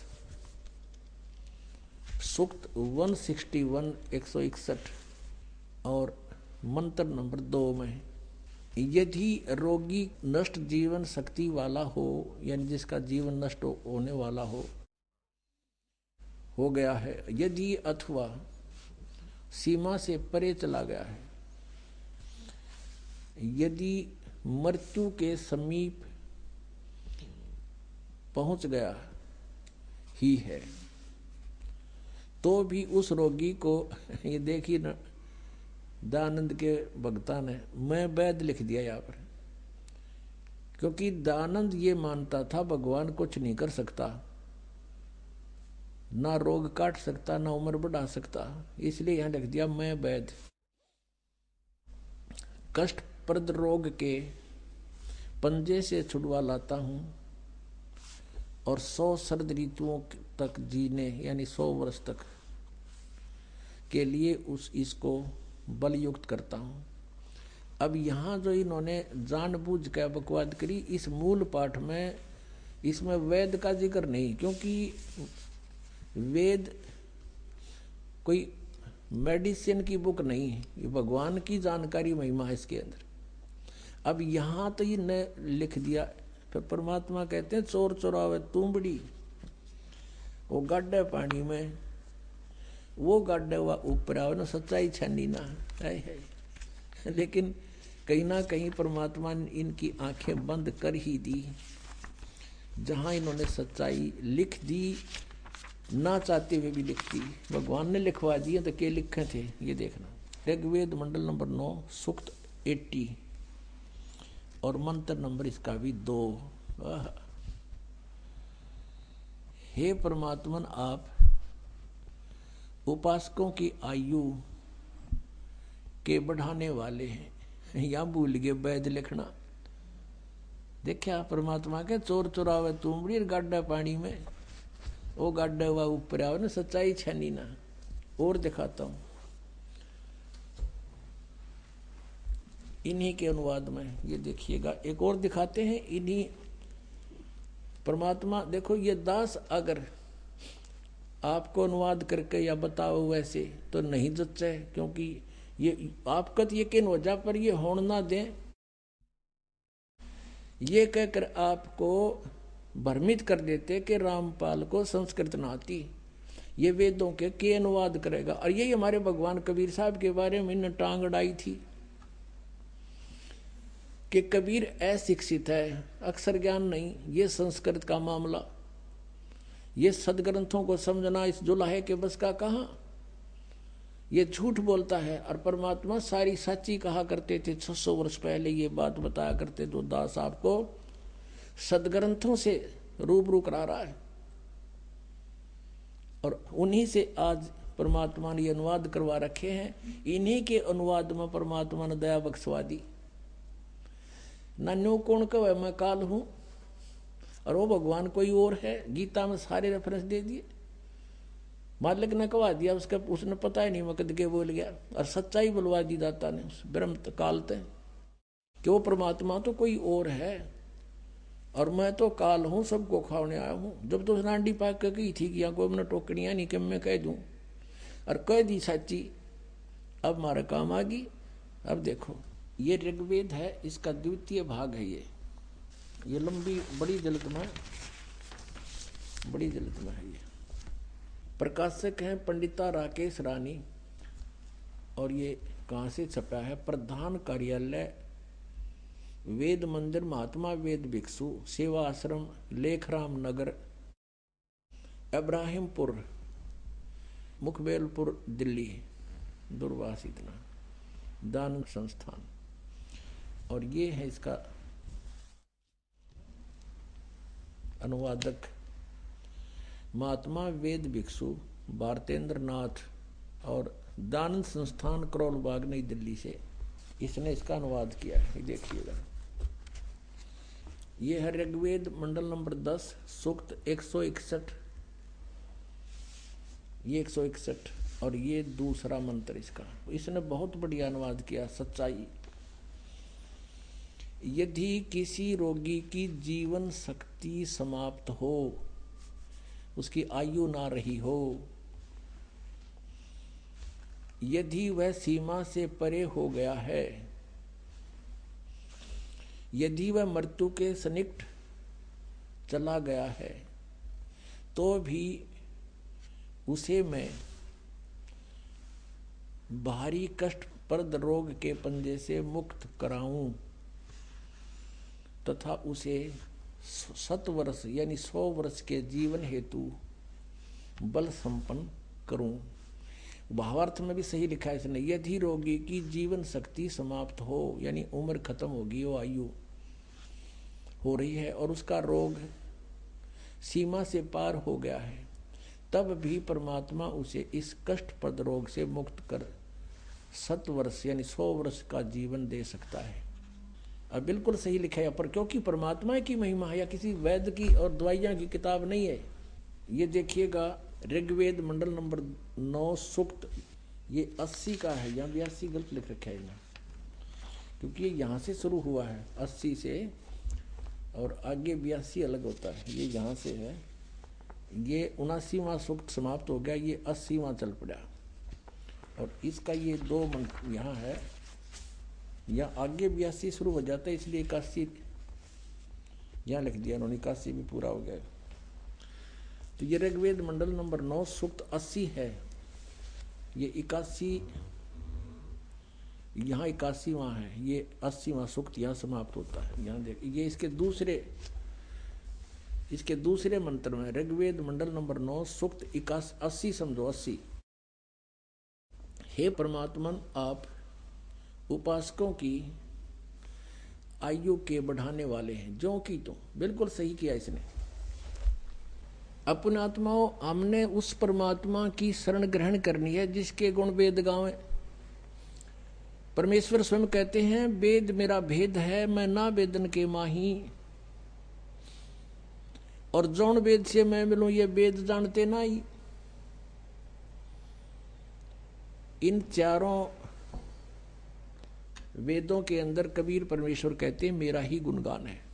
सूक्त एक सौ इकसठ, एक सौ इकसठ और मंत्र नंबर दो में, यदि रोगी नष्ट जीवन शक्ति वाला हो, यानी जिसका जीवन नष्ट होने वाला हो हो गया है, यदि अथवा सीमा से परे चला गया है, यदि मृत्यु के समीप पहुंच गया ही है, तो भी उस रोगी को, ये देखिए ना, दयानंद के भक्ता ने मैं वैद लिख दिया यहाँ पर। क्योंकि दयानंद ये मानता था भगवान कुछ नहीं कर सकता, ना रोग काट सकता, ना उम्र बढ़ा सकता, इसलिए यहां लिख दिया मैं वैद। कष्ट प्रद रोग के पंजे से छुड़वा लाता हूँ और सौ शरद ऋतुओं तक जीने यानी सौ वर्ष तक के लिए उस इसको बलयुक्त करता हूँ। अब यहाँ जो इन्होंने जानबूझ कर बकवाद करी, इस मूल पाठ में इसमें वेद का जिक्र नहीं, क्योंकि वेद कोई मेडिसिन की बुक नहीं है, ये भगवान की जानकारी महिमा है इसके अंदर। अब यहाँ तो ये न लिख दिया, फिर परमात्मा कहते हैं चोर चोरावे तुमबड़ी, वो गाड्डे पानी में, वो गाड्डे हुआ ऊपर आवे ना, सच्चाई छानी ना है, है। लेकिन कहीं ना कहीं परमात्मा ने इनकी आंखें बंद कर ही दी। जहाँ इन्होंने सच्चाई लिख दी, ना चाहते हुए भी लिख दी, भगवान ने लिखवा दिए तो क्या लिखे थे ये देखना। ऋग्वेद मंडल नंबर नौ सूक्त अस्सी और मंत्र नंबर इसका भी दो। हे परमात्मन, आप उपासकों की आयु के बढ़ाने वाले हैं। या भूल गए वैद लिखना। देखा परमात्मा के चोर चोरावे तुमड़ी गाड्डा पानी में, वो गाड्डा हुआ ऊपर आवे ना, सच्चाई छनी ना। और दिखाता हूं इन्हीं के अनुवाद में, ये देखिएगा। एक और दिखाते हैं इन्हीं परमात्मा। देखो ये दास अगर आपको अनुवाद करके या बताओ वैसे तो नहीं जच्चा है, क्योंकि ये आपका तो यकीन हो जा, पर ये होड़ ना दें, ये कहकर आपको भ्रमित कर देते कि रामपाल को संस्कृत ना आती, ये वेदों के के अनुवाद करेगा। और यही हमारे भगवान कबीर साहब के बारे में इन्हें टांग अड़ाई थी कि कबीर अशिक्षित है, अक्षर ज्ञान नहीं, ये संस्कृत का मामला, ये सदग्रंथों को समझना इस जुलाहे के बस का कहाँ, ये झूठ बोलता है। और परमात्मा सारी सच्ची कहा करते थे। छह सौ वर्ष पहले ये बात बताया करते तो दास आपको सदग्रंथों से रूबरू करा रहा है, और उन्हीं से आज परमात्मा ने अनुवाद करवा रखे हैं। इन्हीं के अनुवाद में परमात्मा ने दया बख्शवा दी। नान्यो कौन कहे मैं काल हूं, और वो भगवान कोई और है। गीता में सारे रेफरेंस दे दिए, मालिक ने कहा दिया, उसका उसने पता ही नहीं मैं कद के बोल गया। और सच्चाई बुलवा दी दाता ने उस ब्रह्म काल ते कि वो परमात्मा तो कोई और है, और मैं तो काल हूं, सबको खाने आया हूं। जब तो नांडी पाक के कही थी कि यहाँ कोई मैंने टोकड़ियां नहीं कि मैं कह दूं, और कह दी सच्ची, अब हमारे काम आ गई। अब देखो ये ऋग्वेद है, इसका द्वितीय भाग है। ये ये लंबी बड़ी जल्द में बड़ी जल्द में है। ये प्रकाशक हैं पंडिता राकेश रानी, और ये कहाँ से छपा है? प्रधान कार्यालय वेद मंदिर महात्मा वेद भिक्षु सेवा आश्रम लेखराम नगर इब्राहिमपुर मुखबेलपुर दिल्ली दूरवास इतना दान संस्थान। और ये है इसका अनुवादक महात्मा वेद भिक्षु भारतेंद्र नाथ, और दान संस्थान करोल बाग नई दिल्ली से इसने इसका अनुवाद किया है। देखिएगा ये है ऋग्वेद मंडल नंबर दस सूक्त एक सौ इकसठ, ये एक सौ इकसठ, और ये दूसरा मंत्र इसका। इसने बहुत बढ़िया अनुवाद किया। सच्चाई, यदि किसी रोगी की जीवन शक्ति समाप्त हो, उसकी आयु ना रही हो, यदि वह सीमा से परे हो गया है, यदि वह मृत्यु के सन्निकट चला गया है, तो भी उसे मैं भारी कष्टप्रद रोग के पंजे से मुक्त कराऊं तथा उसे सत वर्ष यानी सौ वर्ष के जीवन हेतु बल संपन्न करूं। भावार्थ में भी सही लिखा है इसने। यदि रोगी की जीवन शक्ति समाप्त हो, यानी उम्र खत्म होगी, वो आयु हो रही है और उसका रोग सीमा से पार हो गया है, तब भी परमात्मा उसे इस कष्टप्रद रोग से मुक्त कर सत वर्ष यानी सौ वर्ष का जीवन दे सकता है। अब बिल्कुल सही लिखा है पर, क्योंकि परमात्मा की महिमा है या किसी वैद्य की और दवाइयाँ की किताब नहीं है। ये देखिएगा ऋग्वेद मंडल नंबर नौ सूक्त ये अस्सी का है, यहाँ बयासी गलत लिख रखा है यहाँ, क्योंकि ये यहाँ से शुरू हुआ है अस्सी से और आगे बयासी अलग होता है, ये यहाँ से है। ये उनासीवां सूक्त समाप्त हो गया, ये अस्सीवां चल पड़ा और इसका ये दो मंत्र यहाँ है, या आगे बयासी शुरू हो जाता है इसलिए इक्यासी यहाँ लिख दिया उन्होंने, इक्यासी भी पूरा हो गया। तो ये ऋग्वेद मंडल नंबर नौ सूक्त अस्सी है, ये इक्यासी यहाँ इक्यासीवां है, ये अस्सीवां सूक्त यहाँ समाप्त होता है। यहाँ देख ये इसके दूसरे इसके दूसरे मंत्र में ऋग्वेद मंडल नंबर नौ सूक्त इक्यासी अस्सी समझो अस्सी। हे परमात्मन आप उपासकों की आयु के बढ़ाने वाले हैं, जो कि तुम बिल्कुल सही किया इसने। अपने आत्माओं हमने उस परमात्मा की शरण ग्रहण करनी है जिसके गुण वेद गावें। परमेश्वर स्वयं कहते हैं वेद मेरा भेद है, मैं ना वेदन के माही, और जौन वेद से मैं मिलूं ये वेद जानते ना ही। इन चारों वेदों के अंदर कबीर परमेश्वर कहते हैं मेरा ही गुणगान है।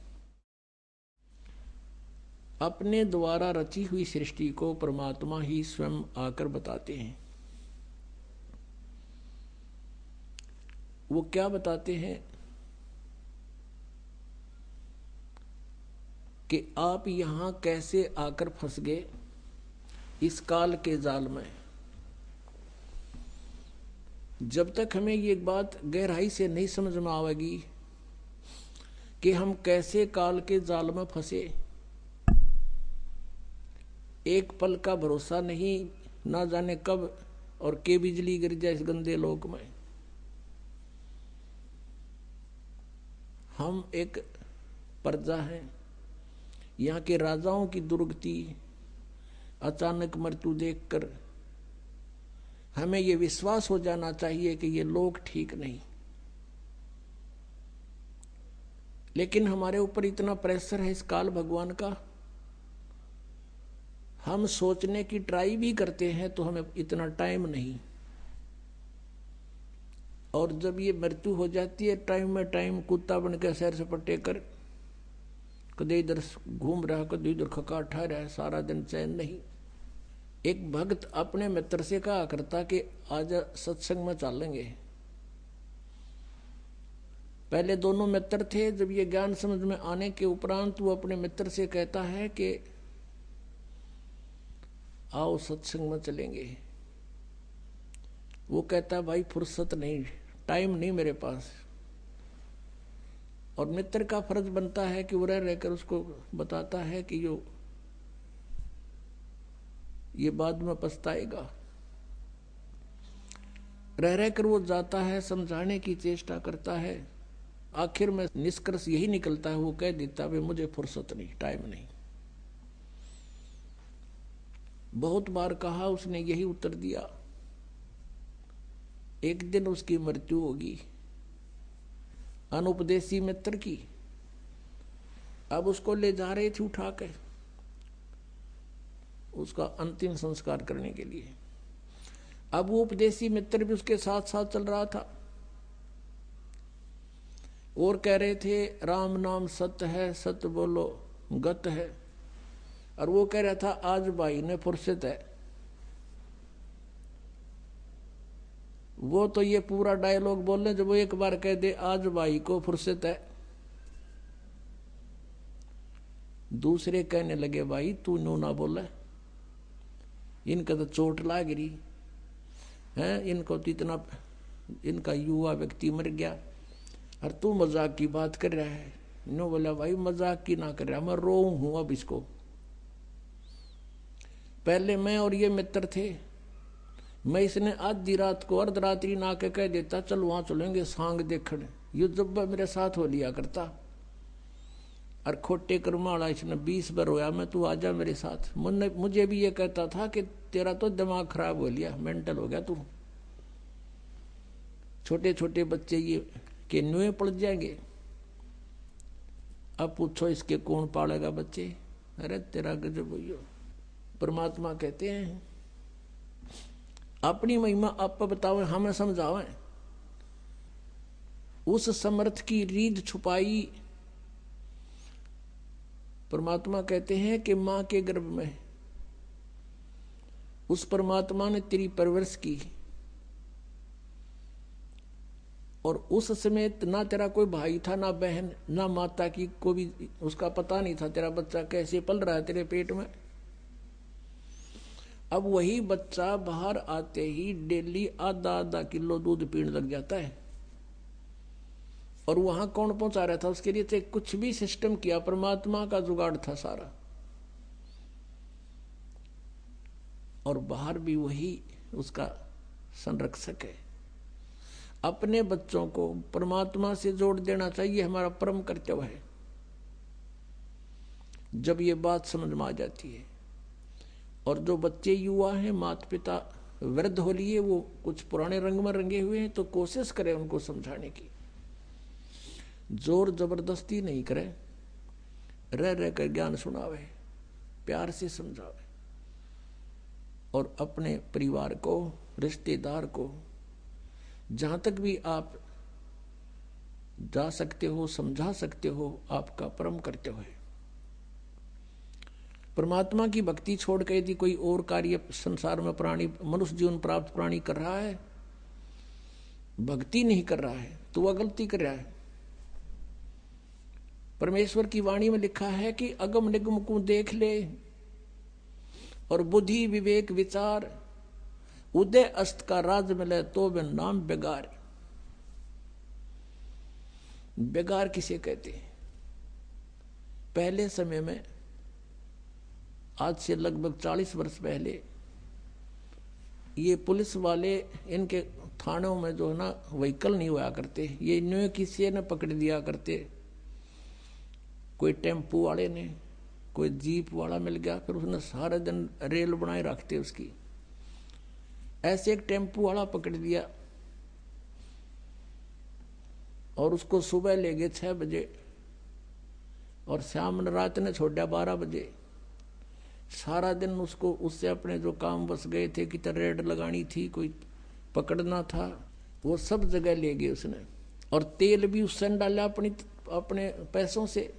अपने द्वारा रची हुई सृष्टि को परमात्मा ही स्वयं आकर बताते हैं। वो क्या बताते हैं कि आप यहां कैसे आकर फंस गए इस काल के जाल में। जब तक हमें ये बात गहराई से नहीं समझ में आवेगी कि हम कैसे काल के जाल में फंसे, एक पल का भरोसा नहीं, ना जाने कब और के बिजली गिर जाए इस गंदे लोक में। हम एक प्रजा हैं, यहाँ के राजाओं की दुर्गति, अचानक मृत्यु देखकर हमें ये विश्वास हो जाना चाहिए कि ये लोग ठीक नहीं। लेकिन हमारे ऊपर इतना प्रेशर है इस काल भगवान का, हम सोचने की ट्राई भी करते हैं तो हमें इतना टाइम नहीं, और जब ये मृत्यु हो जाती है टाइम में टाइम कुत्ता बन के सैर सपाटे कर, कदे इधर घूम रहा कदे इधर खका ठा रहा है, सारा दिन चैन नहीं। एक भक्त अपने मित्र से कहा करता कि आज सत्संग में चलेंगे। पहले दोनों मित्र थे, जब ये ज्ञान समझ में आने के उपरांत वो अपने मित्र से कहता है कि आओ सत्संग में चलेंगे। वो कहता भाई फुर्सत नहीं, टाइम नहीं मेरे पास। और मित्र का फर्ज बनता है कि वो रह रहकर उसको बताता है कि यो ये बाद में पछताएगा। रह रहकर वो जाता है, समझाने की चेष्टा करता है, आखिर में निष्कर्ष यही निकलता है, वो कह देता है मुझे फुर्सत नहीं, टाइम नहीं। बहुत बार कहा, उसने यही उत्तर दिया। एक दिन उसकी मृत्यु होगी, अनुपदेशी मित्र की। अब उसको ले जा रहे थे उठा के उसका अंतिम संस्कार करने के लिए। अब वो उपदेशी मित्र भी उसके साथ साथ चल रहा था और कह रहे थे राम नाम सत्य है, सत्य बोलो गत है। और वो कह रहा था आज भाई ने फुर्सत है। वो तो ये पूरा डायलॉग बोलने जब वो एक बार कह दे आज भाई को फुर्सत है, दूसरे कहने लगे भाई तू नो ना बोले, इनका तो चोट लाग रही है, इनको तो इतना, इनका युवा व्यक्ति मर गया और तू मजाक की बात कर रहा है। नो बोला भाई मजाक की ना कर रहा, मैं रो हूं अब इसको। पहले मैं और ये मित्र थे, मैं इसने आधी रात को अर्धरात्रि ना के कह देता चल वहां चलेंगे सांग देखने, यू जब मेरे साथ हो लिया करता। और खोटे कर्माड़ा इसने बीस बार रोया मैं तू आजा मेरे साथ। मुझे भी ये कहता था कि तेरा तो दिमाग खराब हो लिया, मेंटल हो गया तू। छोटे छोटे बच्चे ये के नुए पड़ जाएंगे। अब पूछो इसके कौन पालेगा बच्चे? अरे तेरा गजब भैया। परमात्मा कहते हैं अपनी महिमा आप बताओ, हमें समझाओ। उस समर्थ की रीढ़ छुपाई। परमात्मा कहते हैं कि मां के गर्भ में उस परमात्मा ने तेरी परवरिश की, और उस समय ना तेरा कोई भाई था, ना बहन, ना माता की को भी उसका पता नहीं था तेरा बच्चा कैसे पल रहा है तेरे पेट में। अब वही बच्चा बाहर आते ही डेली आधा आधा किलो दूध पीने लग जाता है, और वहां कौन पहुंचा रहा था उसके लिए? तो कुछ भी सिस्टम किया, परमात्मा का जुगाड़ था सारा, और बाहर भी वही उसका संरक्षक है। अपने बच्चों को परमात्मा से जोड़ देना चाहिए, हमारा परम कर्तव्य है। जब ये बात समझ में आ जाती है, और जो बच्चे युवा हैं, माता पिता वृद्ध हो लिए, वो कुछ पुराने रंग में रंगे हुए हैं, तो कोशिश करें उनको समझाने की। जोर जबरदस्ती नहीं करे, रह रह कर ज्ञान सुनावे, प्यार से समझावे, और अपने परिवार को, रिश्तेदार को जहां तक भी आप जा सकते हो, समझा सकते हो, आपका परम कर्तव्य है। परमात्मा की भक्ति छोड़ के यदि कोई और कार्य संसार में प्राणी, मनुष्य जीवन प्राप्त प्राणी कर रहा है, भक्ति नहीं कर रहा है, तो वह गलती कर रहा है। परमेश्वर की वाणी में लिखा है कि अगम निगम को देख ले, और बुद्धि विवेक विचार उदय अस्त का राज मिले तो वे नाम बेगार। बेगार किसे कहते हैं? पहले समय में, आज से लगभग चालीस वर्ष पहले, ये पुलिस वाले इनके थानों में जो है ना व्हीकल नहीं हुआ करते, ये न्यू किसी ने पकड़ दिया करते। कोई टेम्पू वाले ने, कोई जीप वाला मिल गया, फिर उसने सारे दिन रेल बनाए रखते उसकी। ऐसे एक टेम्पू वाला पकड़ दिया, और उसको सुबह ले गए छह बजे, और शाम रात ने छोड़ा बारह बजे। सारा दिन उसको उससे अपने जो काम बस गए थे, कि रेड लगानी थी, कोई पकड़ना था, वो सब जगह ले गए उसने। और तेल भी उससे डाला अपनी अपने पैसों से,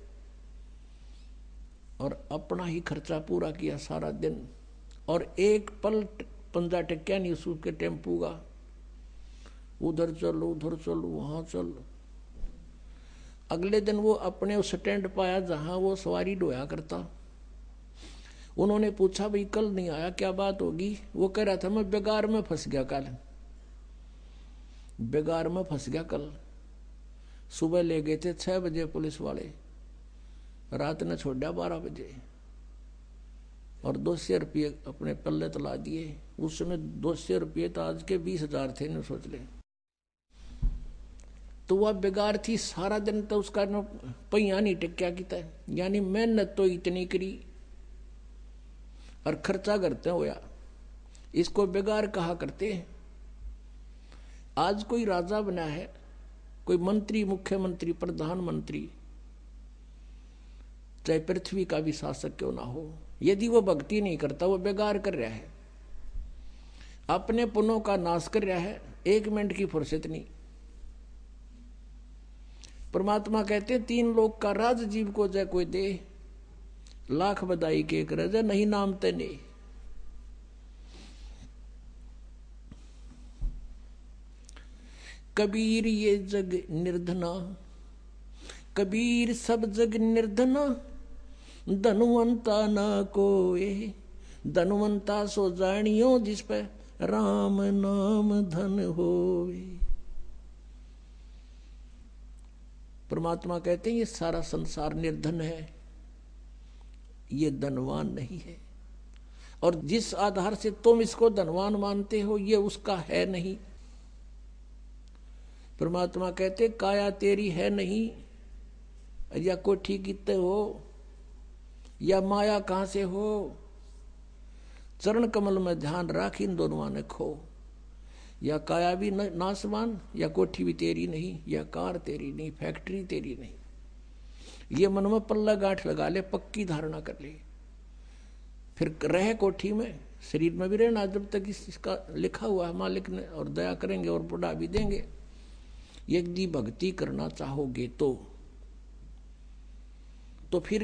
और अपना ही खर्चा पूरा किया सारा दिन। और एक पल पंजा टेक्या नहीं उसके टेम्पू का, उधर चलो उधर चलो वहां चलो। अगले दिन वो अपने उस स्टैंड पाया जहां वो सवारी ढोया करता। उन्होंने पूछा भाई कल नहीं आया, क्या बात होगी? वो कह रहा था मैं बेगार में फंस गया, कल बेगार में फंस गया। कल सुबह ले गए थे छह बजे पुलिस वाले, रात ने छोड़ा बारह बजे, और दो सौ रुपये अपने पल्ले तला दिए। उस समय दो सौ रुपये तो आज के बीस हजार थे न, सोच ले। तो वह बेगार थी, सारा दिन तो उसका न पहिया नहीं टिक्या किता, यानी मेहनत तो इतनी करी और खर्चा करते होया, इसको बेगार कहा करते हैं। आज कोई राजा बना है, कोई मंत्री, मुख्यमंत्री, प्रधानमंत्री, चाहे पृथ्वी का भी शासक क्यों ना हो, यदि वो भक्ति नहीं करता, वो बेगार कर रहा है, अपने पुण्यों का नाश कर रहा है, एक मिनट की फुर्सत नहीं। परमात्मा कहते तीन लोक का राज जीव को जय कोई दे, लाख बधाई के करे जय नहीं नाम तेने। कबीर ये जग निर्धना, कबीर सब जग निर्धना, धनवंता ना कोए, धनवंता सो जानियो जिस पे राम नाम धन होवे। परमात्मा कहते हैं ये सारा संसार निर्धन है, ये धनवान नहीं है, और जिस आधार से तुम इसको धनवान मानते हो ये उसका है नहीं। परमात्मा कहते काया तेरी है नहीं, या कोठी कितने हो, या माया कहां से हो, चरण कमल में ध्यान राख, इन दोनों ने खो। या काया भी नासवान, या कोठी भी तेरी नहीं, या कार तेरी नहीं, फैक्ट्री तेरी नहीं। ये मन में पल्ला गांठ लगा ले, पक्की धारणा कर ले, फिर रहे कोठी में, शरीर में भी रहना जब तक इसका लिखा हुआ है मालिक ने, और दया करेंगे और बुढ़ा भी देंगे। यदि भक्ति करना चाहोगे तो तो फिर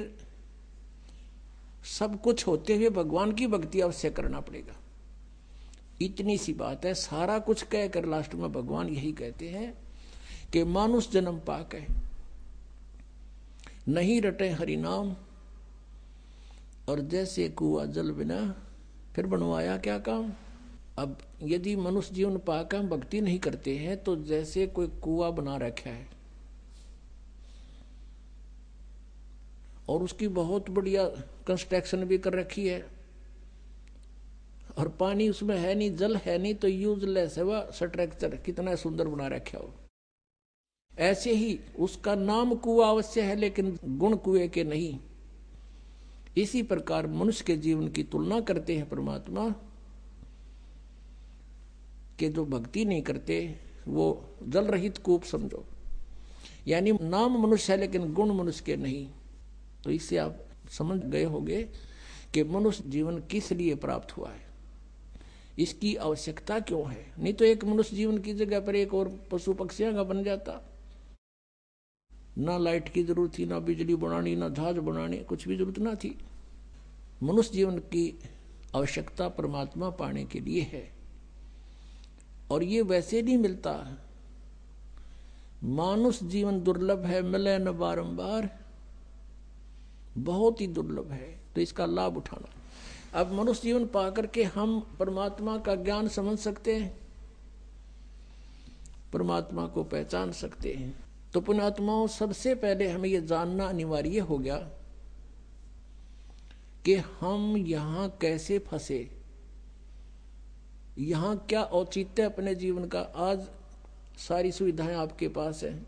सब कुछ होते हुए भगवान की भक्ति अवश्य करना पड़ेगा। इतनी सी बात है। सारा कुछ कहकर लास्ट में भगवान यही कहते हैं कि मानुष जन्म पाके नहीं रटे हरि नाम, और जैसे कुआ जल बिना फिर बनवाया क्या काम। अब यदि मनुष्य जीवन पाकर हम भक्ति नहीं करते हैं तो जैसे कोई कुआ बना रखा है और उसकी बहुत बढ़िया कंस्ट्रक्शन भी कर रखी है और पानी उसमें है नहीं, जल है नहीं, तो यूजलेस है वह स्ट्रक्चर, कितना सुंदर बना रखा हो। ऐसे ही उसका नाम कुआ अवश्य है लेकिन गुण कुएं के नहीं। इसी प्रकार मनुष्य के जीवन की तुलना करते हैं परमात्मा के जो भक्ति नहीं करते वो जल रहित कूप समझो, यानी नाम मनुष्य है लेकिन गुण मनुष्य के नहीं। तो इससे आप समझ गए होंगे कि मनुष्य जीवन किस लिए प्राप्त हुआ है, इसकी आवश्यकता क्यों है। नहीं तो एक मनुष्य जीवन की जगह पर एक और पशु पक्षियों का बन जाता। ना लाइट की जरूरत थी, ना बिजली बनानी, ना जहाज बनाने, कुछ भी जरूरत ना थी। मनुष्य जीवन की आवश्यकता परमात्मा पाने के लिए है और ये वैसे नहीं मिलता। मानुष जीवन दुर्लभ है, मिले न बारंबार, बहुत ही दुर्लभ है, तो इसका लाभ उठाना। अब मनुष्य जीवन पाकर के हम परमात्मा का ज्ञान समझ सकते हैं, परमात्मा को पहचान सकते हैं। तो पुण्यात्माओं, सबसे पहले हमें यह जानना अनिवार्य हो गया कि हम यहां कैसे फंसे, यहां क्या औचित्य अपने जीवन का। आज सारी सुविधाएं आपके पास हैं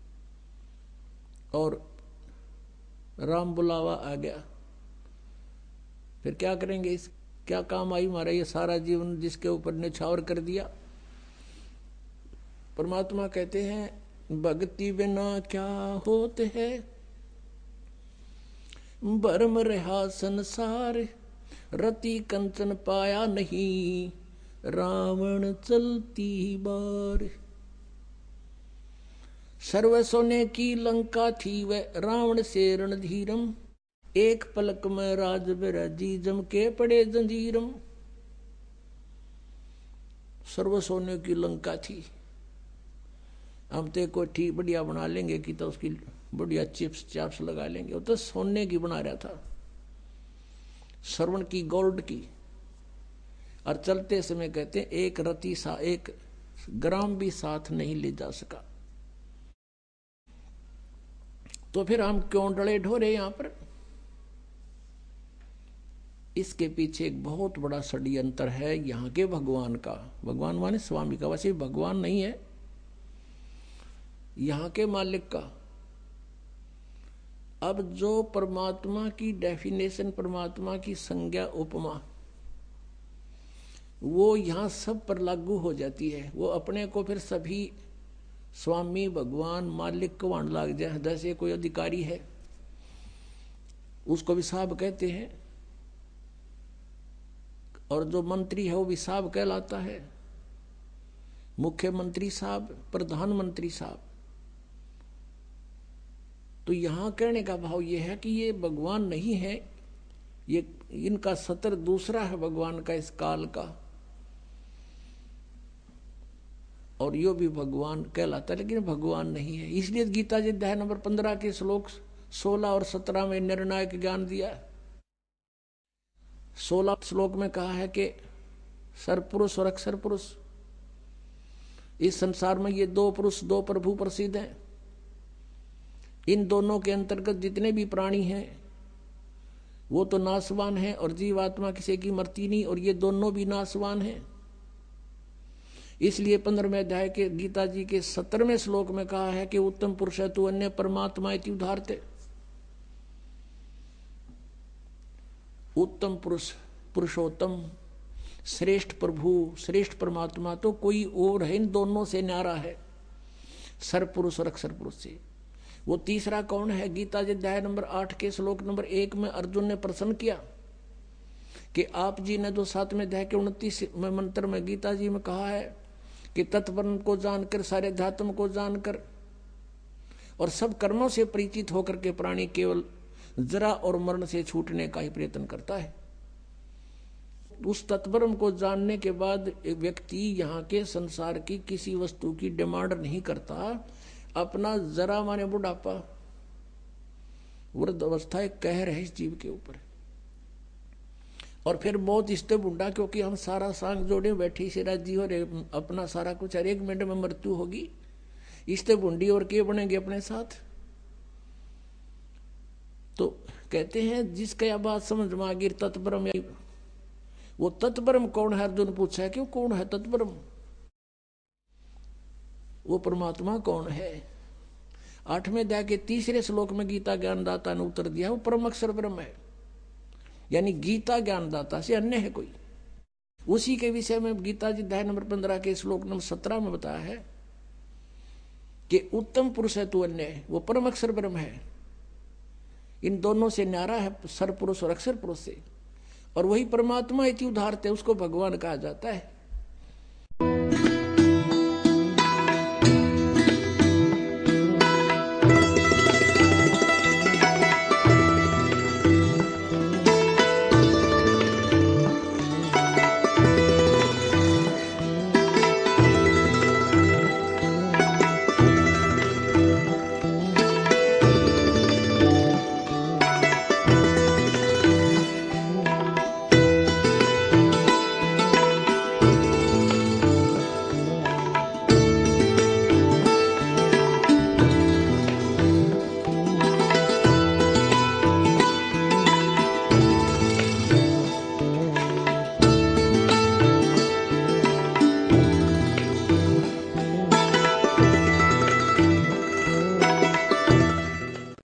और राम बुलावा आ गया, फिर क्या करेंगे? इस क्या काम आई हमारा ये सारा जीवन जिसके ऊपर निछावर कर दिया। परमात्मा कहते हैं भक्ति बिना क्या होते है, भरम रहा संसार, रति कंचन पाया नहीं, रावण चलती बार। सर्व सोने की लंका थी वह रावण से रणधीरम, एक पलक में राज बिराजी जम के पड़े जंजीरम। सर्व सोने की लंका थी, हम तो कोठी बढ़िया बना लेंगे कि तो उसकी बढ़िया चिप्स चाप्स लगा लेंगे, वो तो सोने की बना रहा था, श्रवण की, गोल्ड की। और चलते समय कहते हैं एक रति सा एक ग्राम भी साथ नहीं ले जा सका। तो फिर हम क्यों डले ढोरे यहां पर? इसके पीछे एक बहुत बड़ा षड्यंत्र है यहाँ के भगवान का। भगवान माने स्वामी का, वैसे भगवान नहीं है, यहाँ के मालिक का। अब जो परमात्मा की डेफिनेशन, परमात्मा की संज्ञा, उपमा, वो यहाँ सब पर लागू हो जाती है। वो अपने को फिर सभी स्वामी, भगवान, मालिक को वाण लाग जाए। जैसे कोई अधिकारी है उसको भी साहब कहते हैं, और जो मंत्री है वो भी साहब कहलाता है, मुख्यमंत्री साहब, प्रधानमंत्री साहब। तो यहां कहने का भाव ये है कि ये भगवान नहीं है, ये इनका सतर दूसरा है भगवान का, इस काल का, और यो भी भगवान कहलाता है लेकिन भगवान नहीं है। इसलिए गीता जी अध्याय नंबर पंद्रह के श्लोक सोलह और सत्रह में निर्णायक ज्ञान दिया। सोलह श्लोक में कहा है कि सरपुरुष और अक्षर पुरुष, इस संसार में ये दो पुरुष, दो प्रभु प्रसिद्ध हैं। इन दोनों के अंतर्गत जितने भी प्राणी हैं वो तो नाशवान हैं और जीवात्मा किसी की मरती नहीं, और ये दोनों भी नाशवान हैं। इसलिए पंद्रहवें अध्याय के गीता जी के सत्रहवें श्लोक में कहा है कि उत्तम पुरुष है तू अन्य परमात्मा इति उदाहरते। उत्तम पुरुष, पुरुषोत्तम, श्रेष्ठ प्रभु, श्रेष्ठ परमात्मा तो कोई और है, इन दोनों से न्यारा है, सर पुरुष और अक्षर पुरुष से। वो तीसरा कौन है? गीता जी अध्याय नंबर आठ के श्लोक नंबर एक में अर्जुन ने प्रश्न किया कि आप जी ने जो सातवें अध्याय के उनतीस में मंत्र में गीता जी में कहा है कि तत्परम को जानकर, सारे अध्यात्म को जानकर और सब कर्मों से परिचित होकर के प्राणी केवल जरा और मरण से छूटने का ही प्रयत्न करता है। उस तत्परम को जानने के बाद एक व्यक्ति यहाँ के संसार की किसी वस्तु की डिमांड नहीं करता। अपना जरा माने बुढ़ापा, वृद्ध अवस्था एक कहर है इस जीव के ऊपर। और फिर बहुत इससे बुढ़ा, क्योंकि हम सारा सांग जोड़े बैठी से राजी और अपना सारा कुछ हर एक मिनट में मृत्यु होगी, इससे बुंडी और के बनेंगे अपने साथ। तो कहते हैं जिसका यह बात समझ में आ गई तत्परम, वो तत्परम कौन है? अर्जुन पूछा है क्यों कौन है तत्परम? वो परमात्मा कौन है? आठवें अध्याय के तीसरे श्लोक में गीता ज्ञानदाता ने उत्तर दिया, वो परम अक्षर ब्रह्म है। यानी गीता ज्ञानदाता से अन्य है कोई। उसी के विषय में गीता जी अध्याय नंबर पंद्रह के श्लोक नंबर सत्रह में बताया है कि उत्तम पुरुष है तू अन्य है, वो परम अक्षर ब्रह्म है। इन दोनों से न्यारा है सर पुरुष और अक्षर पुरुष से, और वही परमात्मा इति उदाहरते उसको भगवान कहा जाता है।